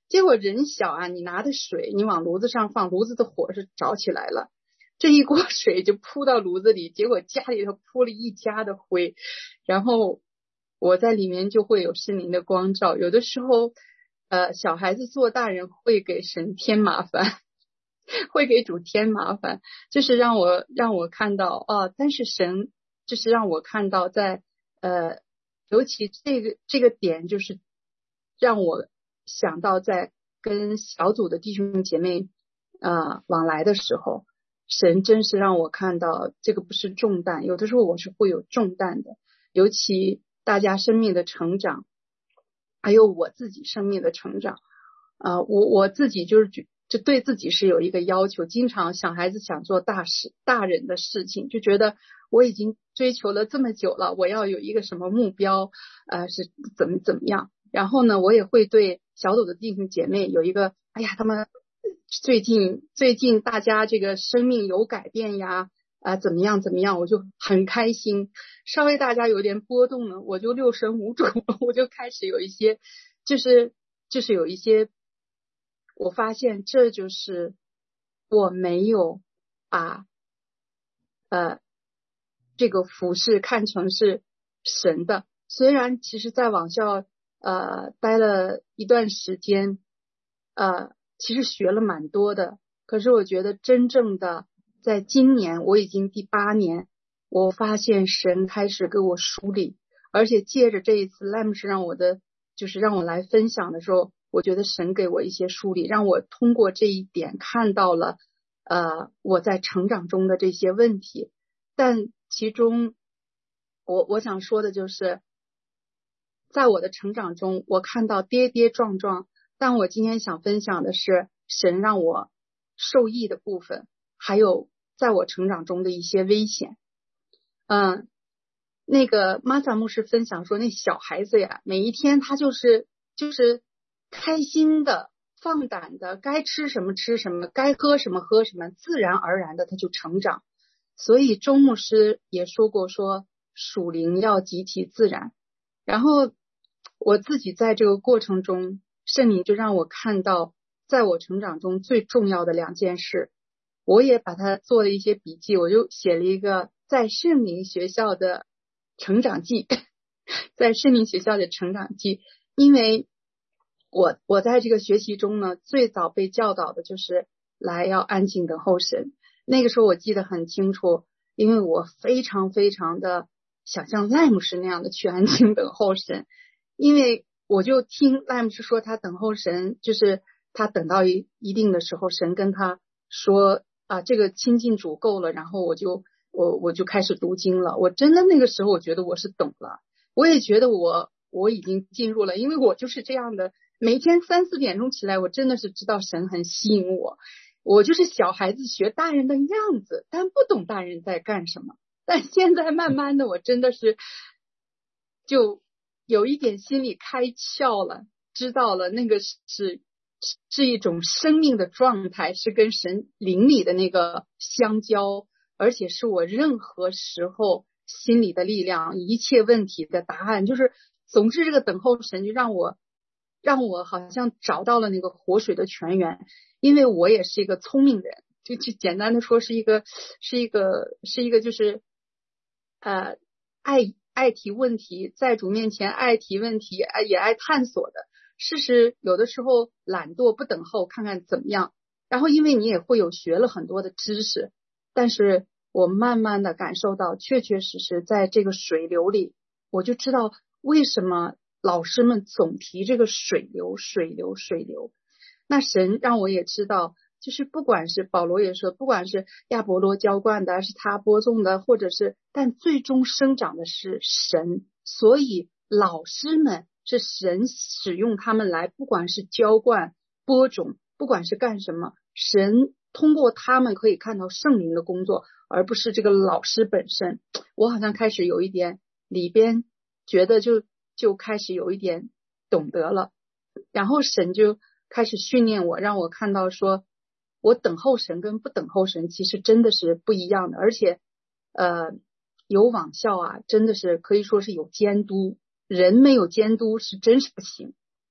结果人小啊，你拿的水你往炉子上放，炉子的火是着起来了，这一锅水就扑到炉子里，结果家里头扑了一家的灰，然后我在里面就会有圣灵的光照。有的时候呃，小孩子做大人会给神添麻烦，会给主添麻烦，就是让我让我看到啊，但是神就是让我看到在呃，尤其这个这个点就是让我想到在跟小组的弟兄姐妹呃往来的时候，神真是让我看到这个不是重担，有的时候我是会有重担的，尤其大家生命的成长，还有我自己生命的成长，呃，我我自己就是就对自己是有一个要求，经常小孩子想做大事大人的事情，就觉得我已经追求了这么久了，我要有一个什么目标，呃，是怎么怎么样。然后呢，我也会对小组的弟兄姐妹有一个，哎呀，他们最近最近大家这个生命有改变呀，啊、呃，怎么样怎么样，我就很开心。稍微大家有点波动呢，我就六神无主，我就开始有一些，就是就是有一些，我发现这就是我没有把呃这个服事看成是神的。虽然其实在网校呃待了一段时间，呃其实学了蛮多的，可是我觉得真正的在今年，我已经第八年，我发现神开始给我梳理，而且借着这一次 Lam 是让我的就是让我来分享的时候，我觉得神给我一些梳理，让我通过这一点看到了呃我在成长中的这些问题。但其中我我想说的就是在我的成长中我看到跌跌撞撞，但我今天想分享的是神让我受益的部分，还有在我成长中的一些危险。嗯，那个玛萨牧师分享说，那小孩子呀，每一天他就是就是开心的放胆的，该吃什么吃什么，该喝什么喝什么，自然而然的他就成长。所以周牧师也说过，说属灵要集体自然。然后我自己在这个过程中，圣灵就让我看到在我成长中最重要的两件事，我也把它做了一些笔记，我就写了一个在圣灵学校的成长记在圣灵学校的成长记。因为我我在这个学习中呢，最早被教导的就是来要安静等候神。那个时候我记得很清楚，因为我非常非常的想像赖姆士那样的去安静等候神，因为我就听赖姆士说他等候神，就是他等到一一定的时候，神跟他说啊，这个亲近主够了，然后我就我我就开始读经了。我真的那个时候我觉得我是懂了，我也觉得我我已经进入了，因为我就是这样的，每天三四点钟起来，我真的是知道神很吸引我，我就是小孩子学大人的样子，但不懂大人在干什么。但现在慢慢的我真的是就有一点心里开窍了，知道了那个是是一种生命的状态，是跟神灵里的那个相交，而且是我任何时候心里的力量，一切问题的答案。就是总之这个等候神就让我让我好像找到了那个活水的泉源。因为我也是一个聪明人，就就简单的说是一个是一个是一个就是呃爱爱提问题，在主面前爱提问题，也爱探索的。事实有的时候懒惰不等候，看看怎么样。然后因为你也会有学了很多的知识，但是我慢慢的感受到，确确实实在这个水流里，我就知道为什么老师们总提这个水流水流水流。那神让我也知道，就是不管是保罗也说，不管是亚伯罗浇灌的，是他播种的，或者是，但最终生长的是神。所以老师们是神使用他们来，不管是浇灌播种，不管是干什么，神通过他们可以看到圣灵的工作，而不是这个老师本身。我好像开始有一点里边觉得就就开始有一点懂得了，然后神就开始训练我，让我看到说我等候神跟不等候神其实真的是不一样的。而且呃，有网校啊，真的是可以说是有监督，人没有监督是真是不行。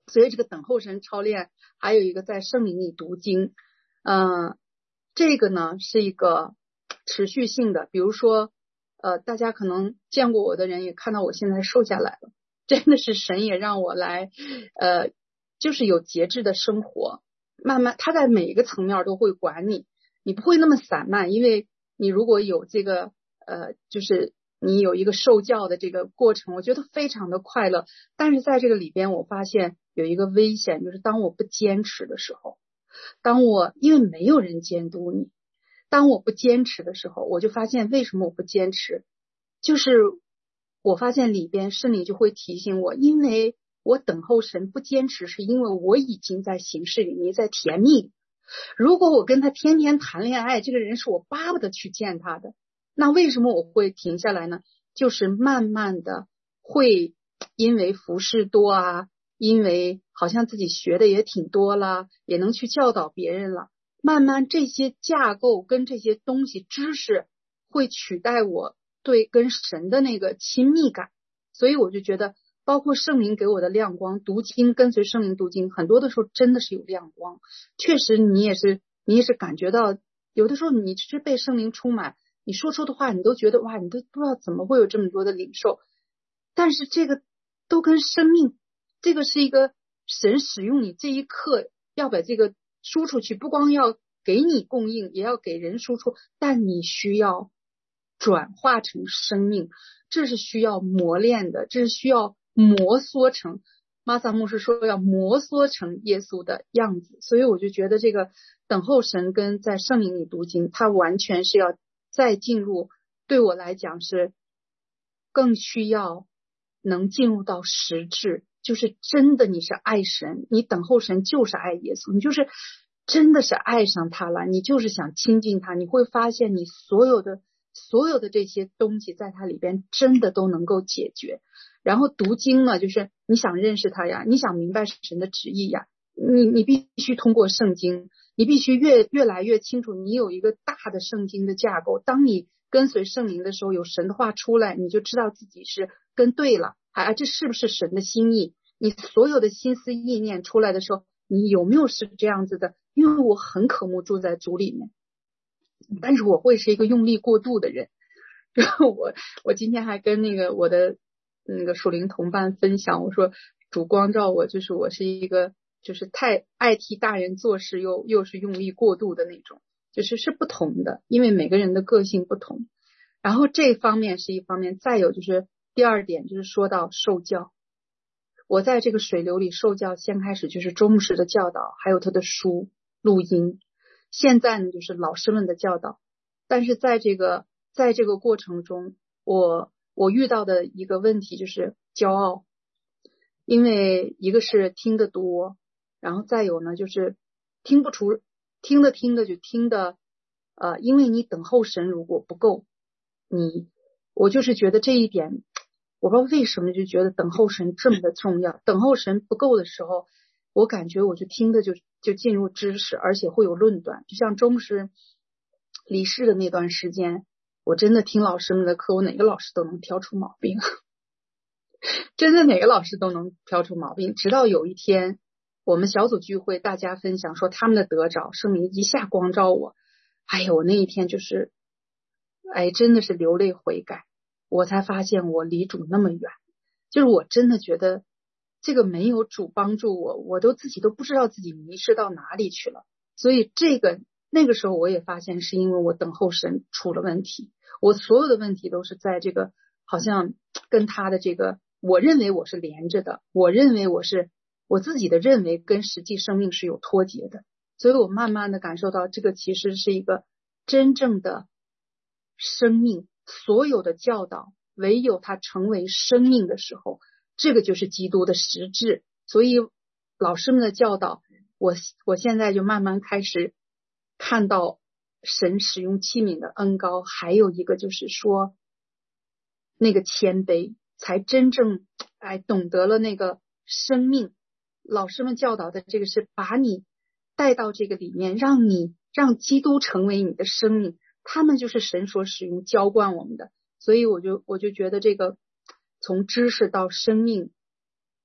所以这个等候神操练还有一个在圣灵里读经，嗯、呃，这个呢是一个持续性的。比如说呃，大家可能见过我的人也看到我现在瘦下来了，真的是神也让我来呃，就是有节制的生活，慢慢他在每一个层面都会管你，你不会那么散漫。因为你如果有这个呃，就是你有一个受教的这个过程，我觉得非常的快乐。但是在这个里边我发现有一个危险，就是当我不坚持的时候，当我因为没有人监督你，当我不坚持的时候，我就发现为什么我不坚持，就是我发现里边圣灵就会提醒我，因为我等候神不坚持，是因为我已经在形式里面，在甜蜜里。如果我跟他天天谈恋爱，这个人是我巴不得去见他的，那为什么我会停下来呢？就是慢慢的会因为服侍多啊，因为好像自己学的也挺多了，也能去教导别人了，慢慢这些架构跟这些东西知识会取代我对跟神的那个亲密感。所以我就觉得包括圣灵给我的亮光，读经跟随圣灵读经，很多的时候真的是有亮光，确实你也是你也是感觉到，有的时候你是被圣灵充满，你说出的话你都觉得哇，你都不知道怎么会有这么多的领受。但是这个都跟生命，这个是一个神使用你这一刻要把这个输出去，不光要给你供应，也要给人输出，但你需要转化成生命，这是需要磨练的，这是需要摩挲成，马萨牧师说要摩挲成耶稣的样子。所以我就觉得这个等候神跟在圣灵里读经，它完全是要再进入，对我来讲是更需要能进入到实质，就是真的你是爱神，你等候神就是爱耶稣，你就是真的是爱上他了，你就是想亲近他，你会发现你所有的所有的这些东西在他里边真的都能够解决。然后读经呢，就是你想认识他呀，你想明白神的旨意呀，你你必须通过圣经，你必须越越来越清楚，你有一个大的圣经的架构。当你跟随圣灵的时候，有神的话出来，你就知道自己是跟对了，啊，这是不是神的心意？你所有的心思意念出来的时候，你有没有是这样子的？因为我很渴慕住在主里面，但是我会是一个用力过度的人。然后我我今天还跟那个我的那个属灵同伴分享，我说主光照我，就是我是一个就是太爱替大人做事，又又是用力过度的那种，就是是不同的，因为每个人的个性不同。然后这方面是一方面，再有就是第二点，就是说到受教。我在这个水流里受教，先开始就是周牧师的教导，还有他的书录音，现在呢就是老师们的教导。但是在这个在这个过程中，我我遇到的一个问题就是骄傲，因为一个是听得多，然后再有呢就是听不出，听的听的就听的呃，因为你等候神如果不够，你我就是觉得这一点，我不知道为什么就觉得等候神这么的重要。等候神不够的时候，我感觉我就听的就就进入知识，而且会有论断。就像周牧师离世的那段时间，我真的听老师们的课，我哪个老师都能挑出毛病，真的哪个老师都能挑出毛病。直到有一天我们小组聚会，大家分享说他们的得着，圣灵一下光照我，哎呀，我那一天就是哎，真的是流泪悔改，我才发现我离主那么远。就是我真的觉得这个没有主帮助我，我都自己都不知道自己迷失到哪里去了。所以这个那个时候我也发现是因为我等候神出了问题，我所有的问题都是在这个好像跟他的这个我认为我是连着的，我认为我是我自己的认为跟实际生命是有脱节的。所以我慢慢的感受到这个其实是一个真正的生命，所有的教导唯有它成为生命的时候，这个就是基督的实质。所以老师们的教导，我我现在就慢慢开始看到神使用器皿的恩膏，还有一个就是说那个谦卑，才真正哎懂得了那个生命。老师们教导的这个是把你带到这个里面，让你让基督成为你的生命，他们就是神所使用浇灌我们的。所以我就我就觉得这个从知识到生命，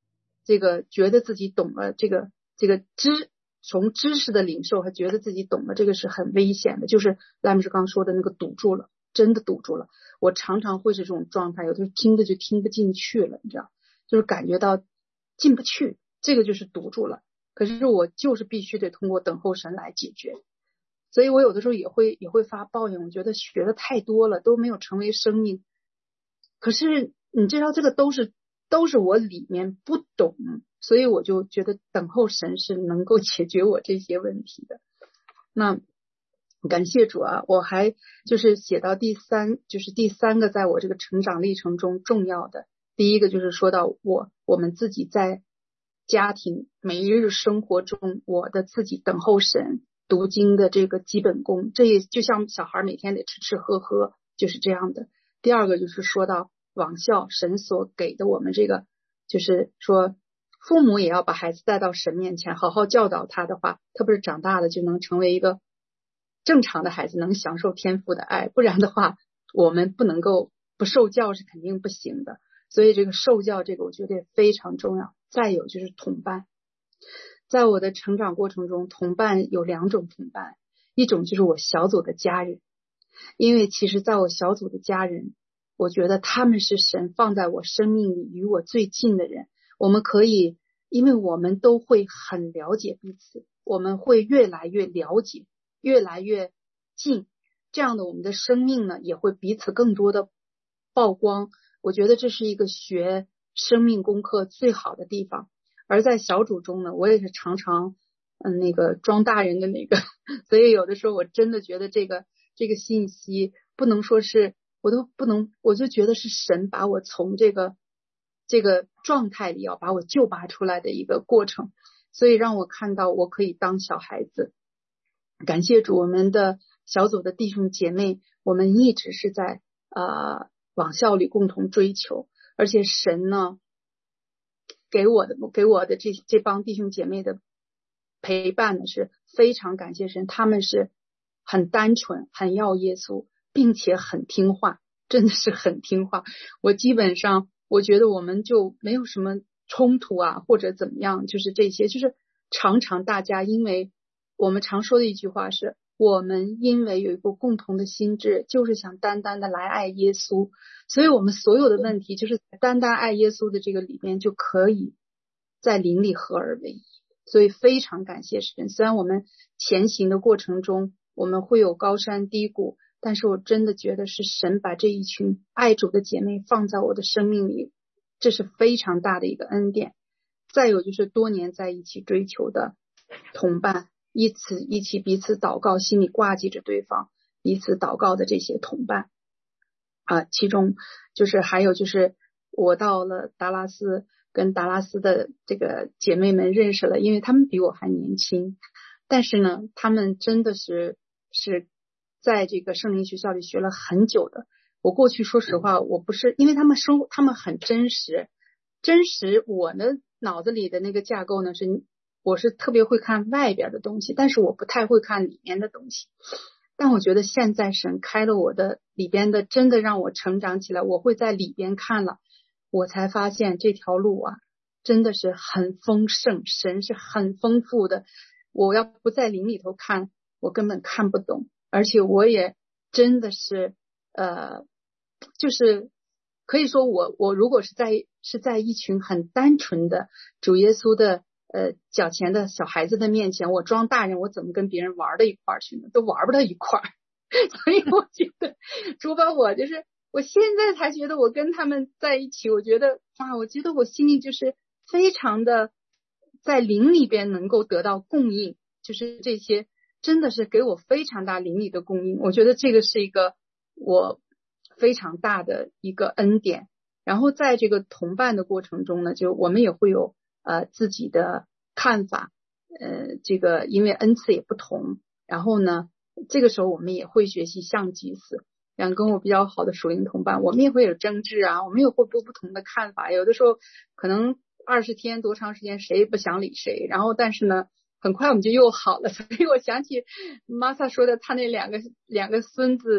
这个觉得自己懂了这个这个知从知识的领受还觉得自己懂了，这个是很危险的，就是赖牧师刚说的那个堵住了，真的堵住了。我常常会是这种状态，有的时候听着就听不进去了，你知道，就是感觉到进不去，这个就是堵住了。可是我就是必须得通过等候神来解决，所以我有的时候也会也会发抱怨，我觉得学的太多了都没有成为生命。可是你知道这个都是都是我里面不懂，所以我就觉得等候神是能够解决我这些问题的。那感谢主啊，我还就是写到第三，就是第三个在我这个成长历程中重要的，第一个就是说到我我们自己在家庭每一日生活中，我的自己等候神读经的这个基本功，这也就像小孩每天得吃吃喝喝，就是这样的。第二个就是说到往孝，神所给的我们这个，就是说父母也要把孩子带到神面前，好好教导他的话，他不是长大了就能成为一个正常的孩子，能享受天父的爱，不然的话我们不能够不受教是肯定不行的。所以这个受教这个我觉得也非常重要。再有就是同伴，在我的成长过程中，同伴有两种同伴，一种就是我小组的家人，因为其实在我小组的家人，我觉得他们是神放在我生命里与我最近的人，我们可以，因为我们都会很了解彼此，我们会越来越了解，越来越近，这样的我们的生命呢也会彼此更多的曝光。我觉得这是一个学生命功课最好的地方。而在小组中呢，我也是常常嗯那个装大人的那个，所以有的时候我真的觉得这个这个信息不能说是我都不能，我就觉得是神把我从这个这个状态里要把我救拔出来的一个过程，所以让我看到我可以当小孩子。感谢主，我们的小组的弟兄姐妹，我们一直是在呃往校里共同追求，而且神呢给我的给我的这这帮弟兄姐妹的陪伴呢是非常感谢神，他们是很单纯，很要耶稣，并且很听话，真的是很听话。我基本上我觉得我们就没有什么冲突啊或者怎么样，就是这些，就是常常大家，因为我们常说的一句话是，我们因为有一个共同的心智，就是想单单的来爱耶稣，所以我们所有的问题就是单单爱耶稣的这个里面就可以在灵里合而为一。所以非常感谢神，虽然我们前行的过程中我们会有高山低谷，但是我真的觉得是神把这一群爱主的姐妹放在我的生命里，这是非常大的一个恩典。再有就是多年在一起追求的同伴，一起一起彼此祷告，心里挂记着对方，彼此祷告的这些同伴啊，其中就是还有就是我到了达拉斯，跟达拉斯的这个姐妹们认识了，因为她们比我还年轻，但是呢她们真的是是在这个圣灵学校里学了很久的。我过去说实话，我不是因为他们生他们很真实真实我的脑子里的那个架构呢，是我是特别会看外边的东西，但是我不太会看里面的东西。但我觉得现在神开了我的里边的，真的让我成长起来，我会在里边看了，我才发现这条路啊真的是很丰盛，神是很丰富的，我要不在灵里头看我根本看不懂。而且我也真的是呃就是可以说我我如果是在是在一群很单纯的主耶稣的呃脚前的小孩子的面前，我装大人，我怎么跟别人玩到一块儿去呢？都玩不到一块儿。所以我觉得主把我就是我现在才觉得我跟他们在一起，我觉得哇，我觉得我心里就是非常的在灵里边能够得到供应，就是这些真的是给我非常大灵里的供应。我觉得这个是一个我非常大的一个恩典。然后在这个同伴的过程中呢，就我们也会有呃自己的看法，呃这个因为恩赐也不同，然后呢这个时候我们也会学习像祭司，像跟我比较好的属灵同伴，我们也会有争执啊，我们也会有不同的看法，有的时候可能二十天多长时间谁也不想理谁，然后但是呢很快我们就又好了。所以我想起玛萨说的他那两个两个孙子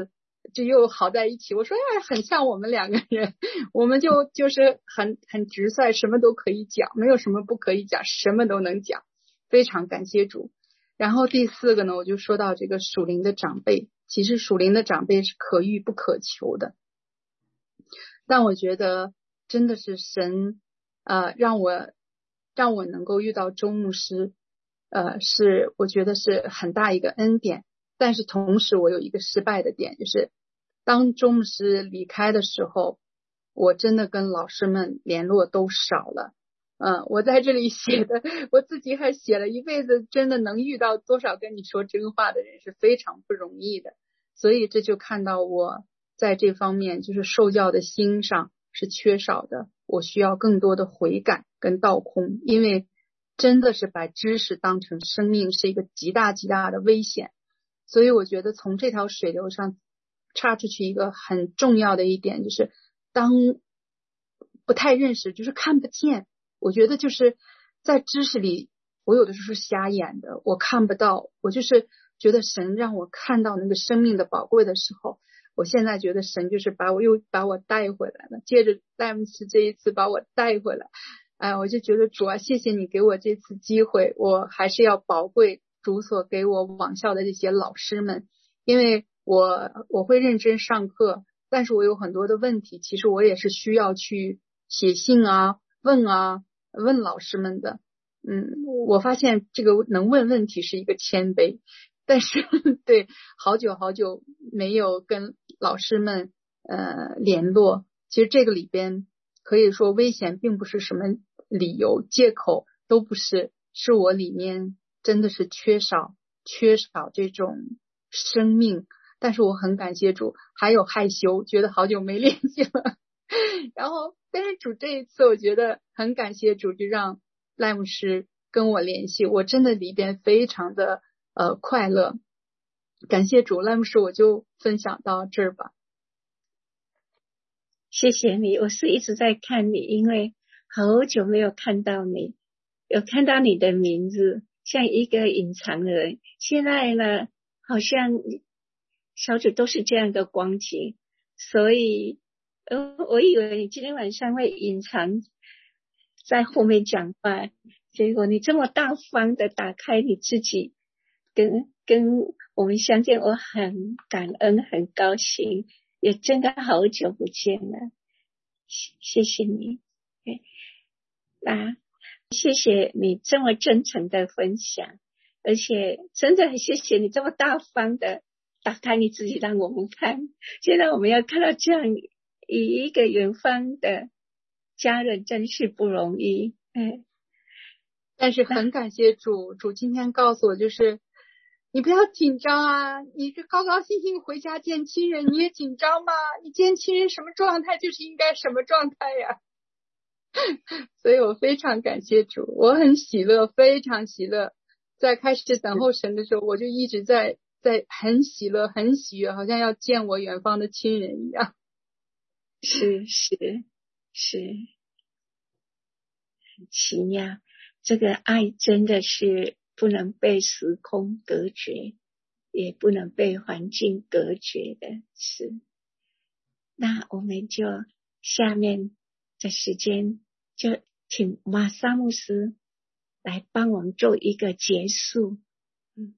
就又好在一起。我说哎，很像我们两个人，我们就就是很很直率，什么都可以讲，没有什么不可以讲，什么都能讲，非常感谢主。然后第四个呢，我就说到这个属灵的长辈，其实属灵的长辈是可遇不可求的，但我觉得真的是神呃让我让我能够遇到周牧师，呃是我觉得是很大一个恩典。但是同时我有一个失败的点，就是当周牧师离开的时候，我真的跟老师们联络都少了。嗯，我在这里写的，我自己还写了一辈子，真的能遇到多少跟你说真话的人是非常不容易的。所以这就看到我在这方面就是受教的心上是缺少的，我需要更多的悔改跟倒空，因为真的是把知识当成生命是一个极大极大的危险。所以我觉得从这条水流上插出去一个很重要的一点，就是当不太认识，就是看不见，我觉得就是在知识里我有的时候是瞎眼的，我看不到，我就是觉得神让我看到那个生命的宝贵的时候，我现在觉得神就是把我又把我带回来了，借着戴姆斯这一次把我带回来，哎，我就觉得主啊，谢谢你给我这次机会，我还是要宝贵主所给我网校的这些老师们，因为我我会认真上课，但是我有很多的问题，其实我也是需要去写信啊问啊问老师们的。嗯，我发现这个能问问题是一个谦卑，但是对好久好久没有跟老师们呃联络，其实这个里边可以说危险并不是什么理由借口都不是，是我里面真的是缺少缺少这种生命。但是我很感谢主，还有害羞，觉得好久没联系了然后但是主这一次我觉得很感谢主，就让赖牧师跟我联系，我真的里边非常的呃快乐，感谢主。赖牧师我就分享到这儿吧。 谢谢你，我是一直在看你，因为好久没有看到你，有看到你的名字像一个隐藏的人，现在呢好像小组都是这样的光景，所以呃，我以为你今天晚上会隐藏在后面讲话，结果你这么大方的打开你自己跟跟我们相见，我很感恩很高兴，也真的好久不见了，谢谢你。那谢谢你这么真诚的分享，而且真的很谢谢你这么大方的打开你自己让我们看，现在我们要看到这样一个远方的家人真是不容易。嗯， 但是很感谢主，主今天告诉我就是你不要紧张啊，你是高高兴兴回家见亲人，你也紧张吗？你见亲人什么状态就是应该什么状态呀所以我非常感谢主，我很喜乐，非常喜乐。在开始等候神的时候，我就一直在在很喜乐很喜悦，好像要见我远方的亲人一样。 是是是，很奇妙，这个爱真的是不能被时空隔绝，也不能被环境隔绝的事。那我们就下面的时间就请马萨牧师来帮我们做一个结束。嗯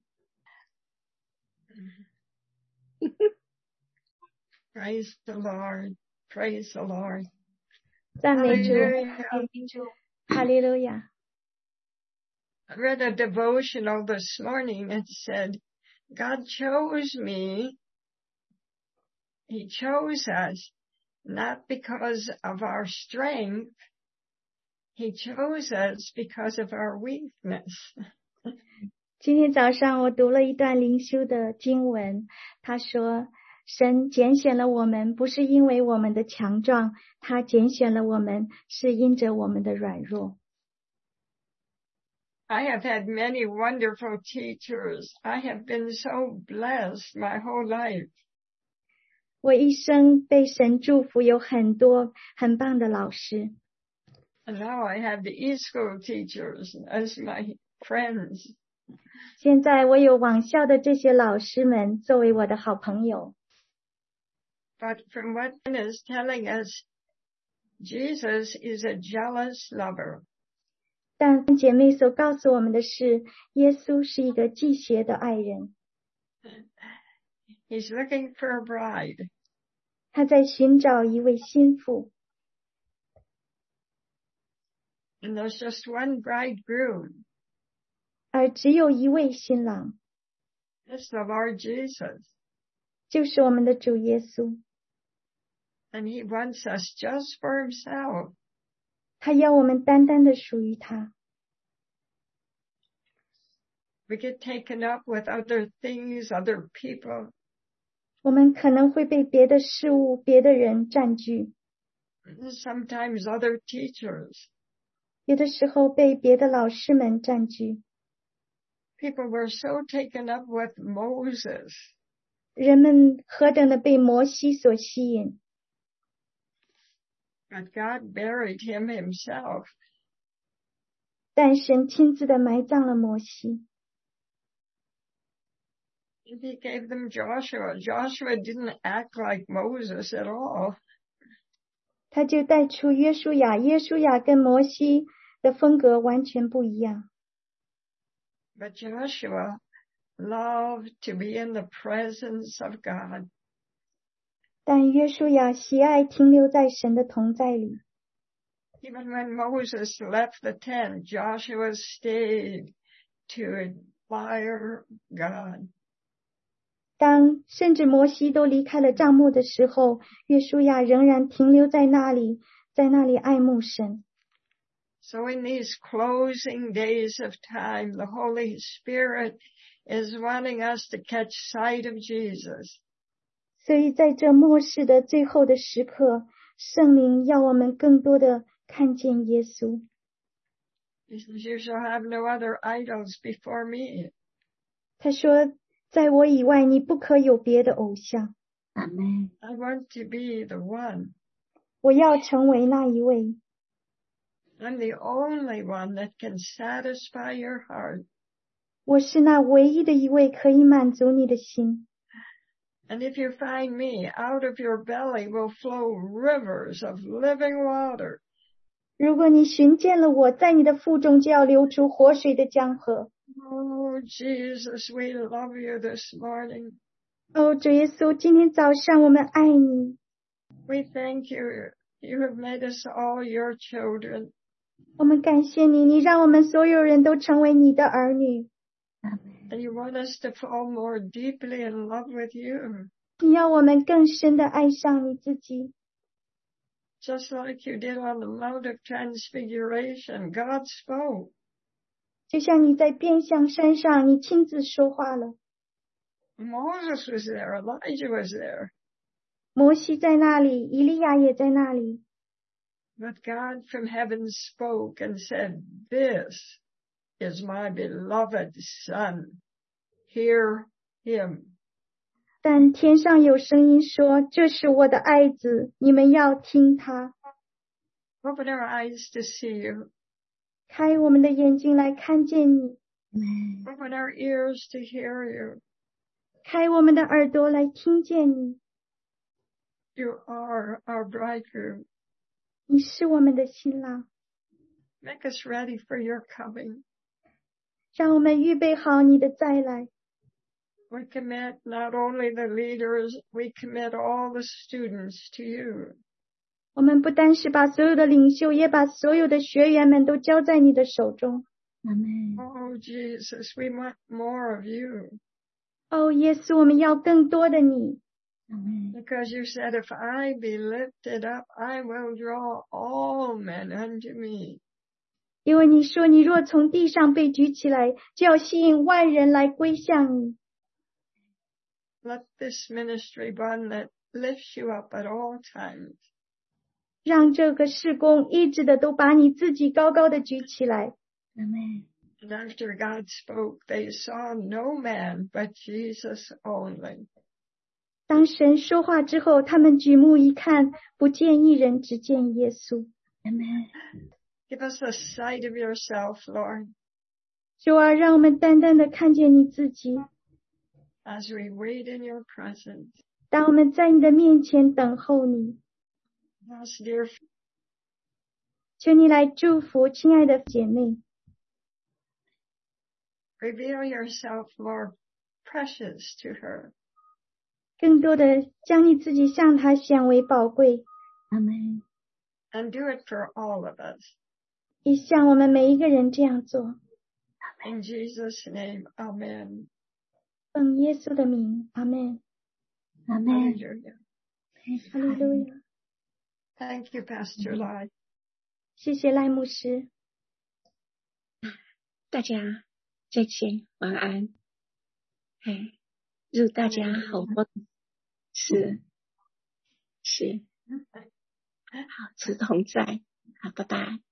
Praise the Lord, praise the Lord. 赞美主，哈利路亚。 I read a devotional this morning and said, God chose me. He chose us not because of our strength. He chose us because of our weakness. 今天早上我读了一段灵修的经文，他说神拣选了我们不是因为我们的强壮，他拣选了我们是因着我们的软弱。 I have had many wonderful teachers. I have been so blessed my whole life. 我一生被神祝福，有很多很棒的老师。 And now I have the e-school teachers as my friends. 现在我有网校的这些老师们作为我的好朋友。 But from what is telling us, Jesus is a jealous lover. 但姐妹所告诉我们的是，耶稣是一个忌邪的爱人。 He's looking for a bride. 他在寻找一位心腹。 And there's just one bridegroom. 而只有一位新郎。 It's the Lord Jesus. 就是我们的主耶稣。 And he wants us just for himself. 他要我们单单的属于他。 We get taken up with other things, other people. 我们可能会被别的事物、别的人占据。 Sometimes other teachers. 有的时候被别的老师们占据。 People were so taken up with Moses. 人们何等的被摩西所吸引。 But God buried him himself. 但神亲自的埋葬了摩西。 He gave them Joshua. Joshua didn't act like Moses at all. 他就带出约书亚，约书亚跟摩西的风格完全不一样。 But Joshua loved to be in the presence of God. 但约书亚喜爱停留在神的同在里。 Even when Moses left the tent, Joshua stayed to admire God. 当甚至摩西都离开了帐幕的时候，约书亚仍然停留在那里，在那里爱慕神。 So in these closing days of time, the Holy Spirit is wanting us to catch sight of Jesus. 所以在这末世的最后的时刻，圣灵要我们更多的看见耶稣。 He says, "You shall have no other idols before me." 他说，在我以外，你不可有别的偶像。 阿们。 I want to be the one. 我要成为那一位。 I'm the only one that can satisfy your heart. 我是那唯一的一位可以满足你的心。 And if you find me, out of your belly will flow rivers of living water. 如果你寻见了我，在你的腹中就要流出活水的江河。 Oh, Jesus, we love you this morning. 哦，主耶稣，今天早上我们爱你。 We thank you. You have made us all your children. 我们感谢你，你让我们所有人都成为你的儿女。 And you want us to fall more deeply in love with you. 你要我们更深的爱上你自己。 Just like you did on the Mount of Transfiguration, God spoke. 就像你在变相山上，你亲自说话了。 Moses was there, Elijah was there. 摩西在那里，以利亚也在那里。 But God from heaven spoke and said, "This is my beloved son. Hear him." 但天上有声音说，这是我的爱子，你们要听他。 Open our eyes to see you. 开我们的眼睛来看见你。 Open our ears to hear you. 开我们的耳朵来听见你。 You are our bridegroom. 你是我们的新郎。 Make us ready for your coming. 让我们预备好你的再来。 We commit not only the leaders, we commit all the students to you. 我们不单是把所有的领袖，也把所有的学员们都交在你的手中。 Oh, Jesus, we want more of you. 哦，耶稣，我们要更多的你。 Because you said, if I be lifted up, I will draw all men unto me. 因为你说，你若从地上被举起来，就要吸引万人来归向你。 Let this ministry be one that lifts you up at all times. 让这个事工一直的都把你自己高高的举起来。 And after God spoke, they saw no man but Jesus only. 当神说话之后，他们举目一看，不见一人，只见耶稣。 Give us a sight of yourself, Lord. 主啊，让我们单单的看见你自己。 As we wait in your presence. 当我们在你的面前等候你， Yes, dear. 求你来祝福亲爱的姐妹， Reveal yourself more precious to her. 更多的将你自己向她显为宝贵， Amen. And do it for all of us. 也向我们每一个人这样做。 In Jesus' name, amen. 奉耶稣的名，阿们。 Amen. Hallelujah. 哈利路亚。 Thank you, Pastor Lai. 谢谢赖牧师。 大家再见，晚安。哎，祝大家好梦。是是，好，慈同在，好，拜拜。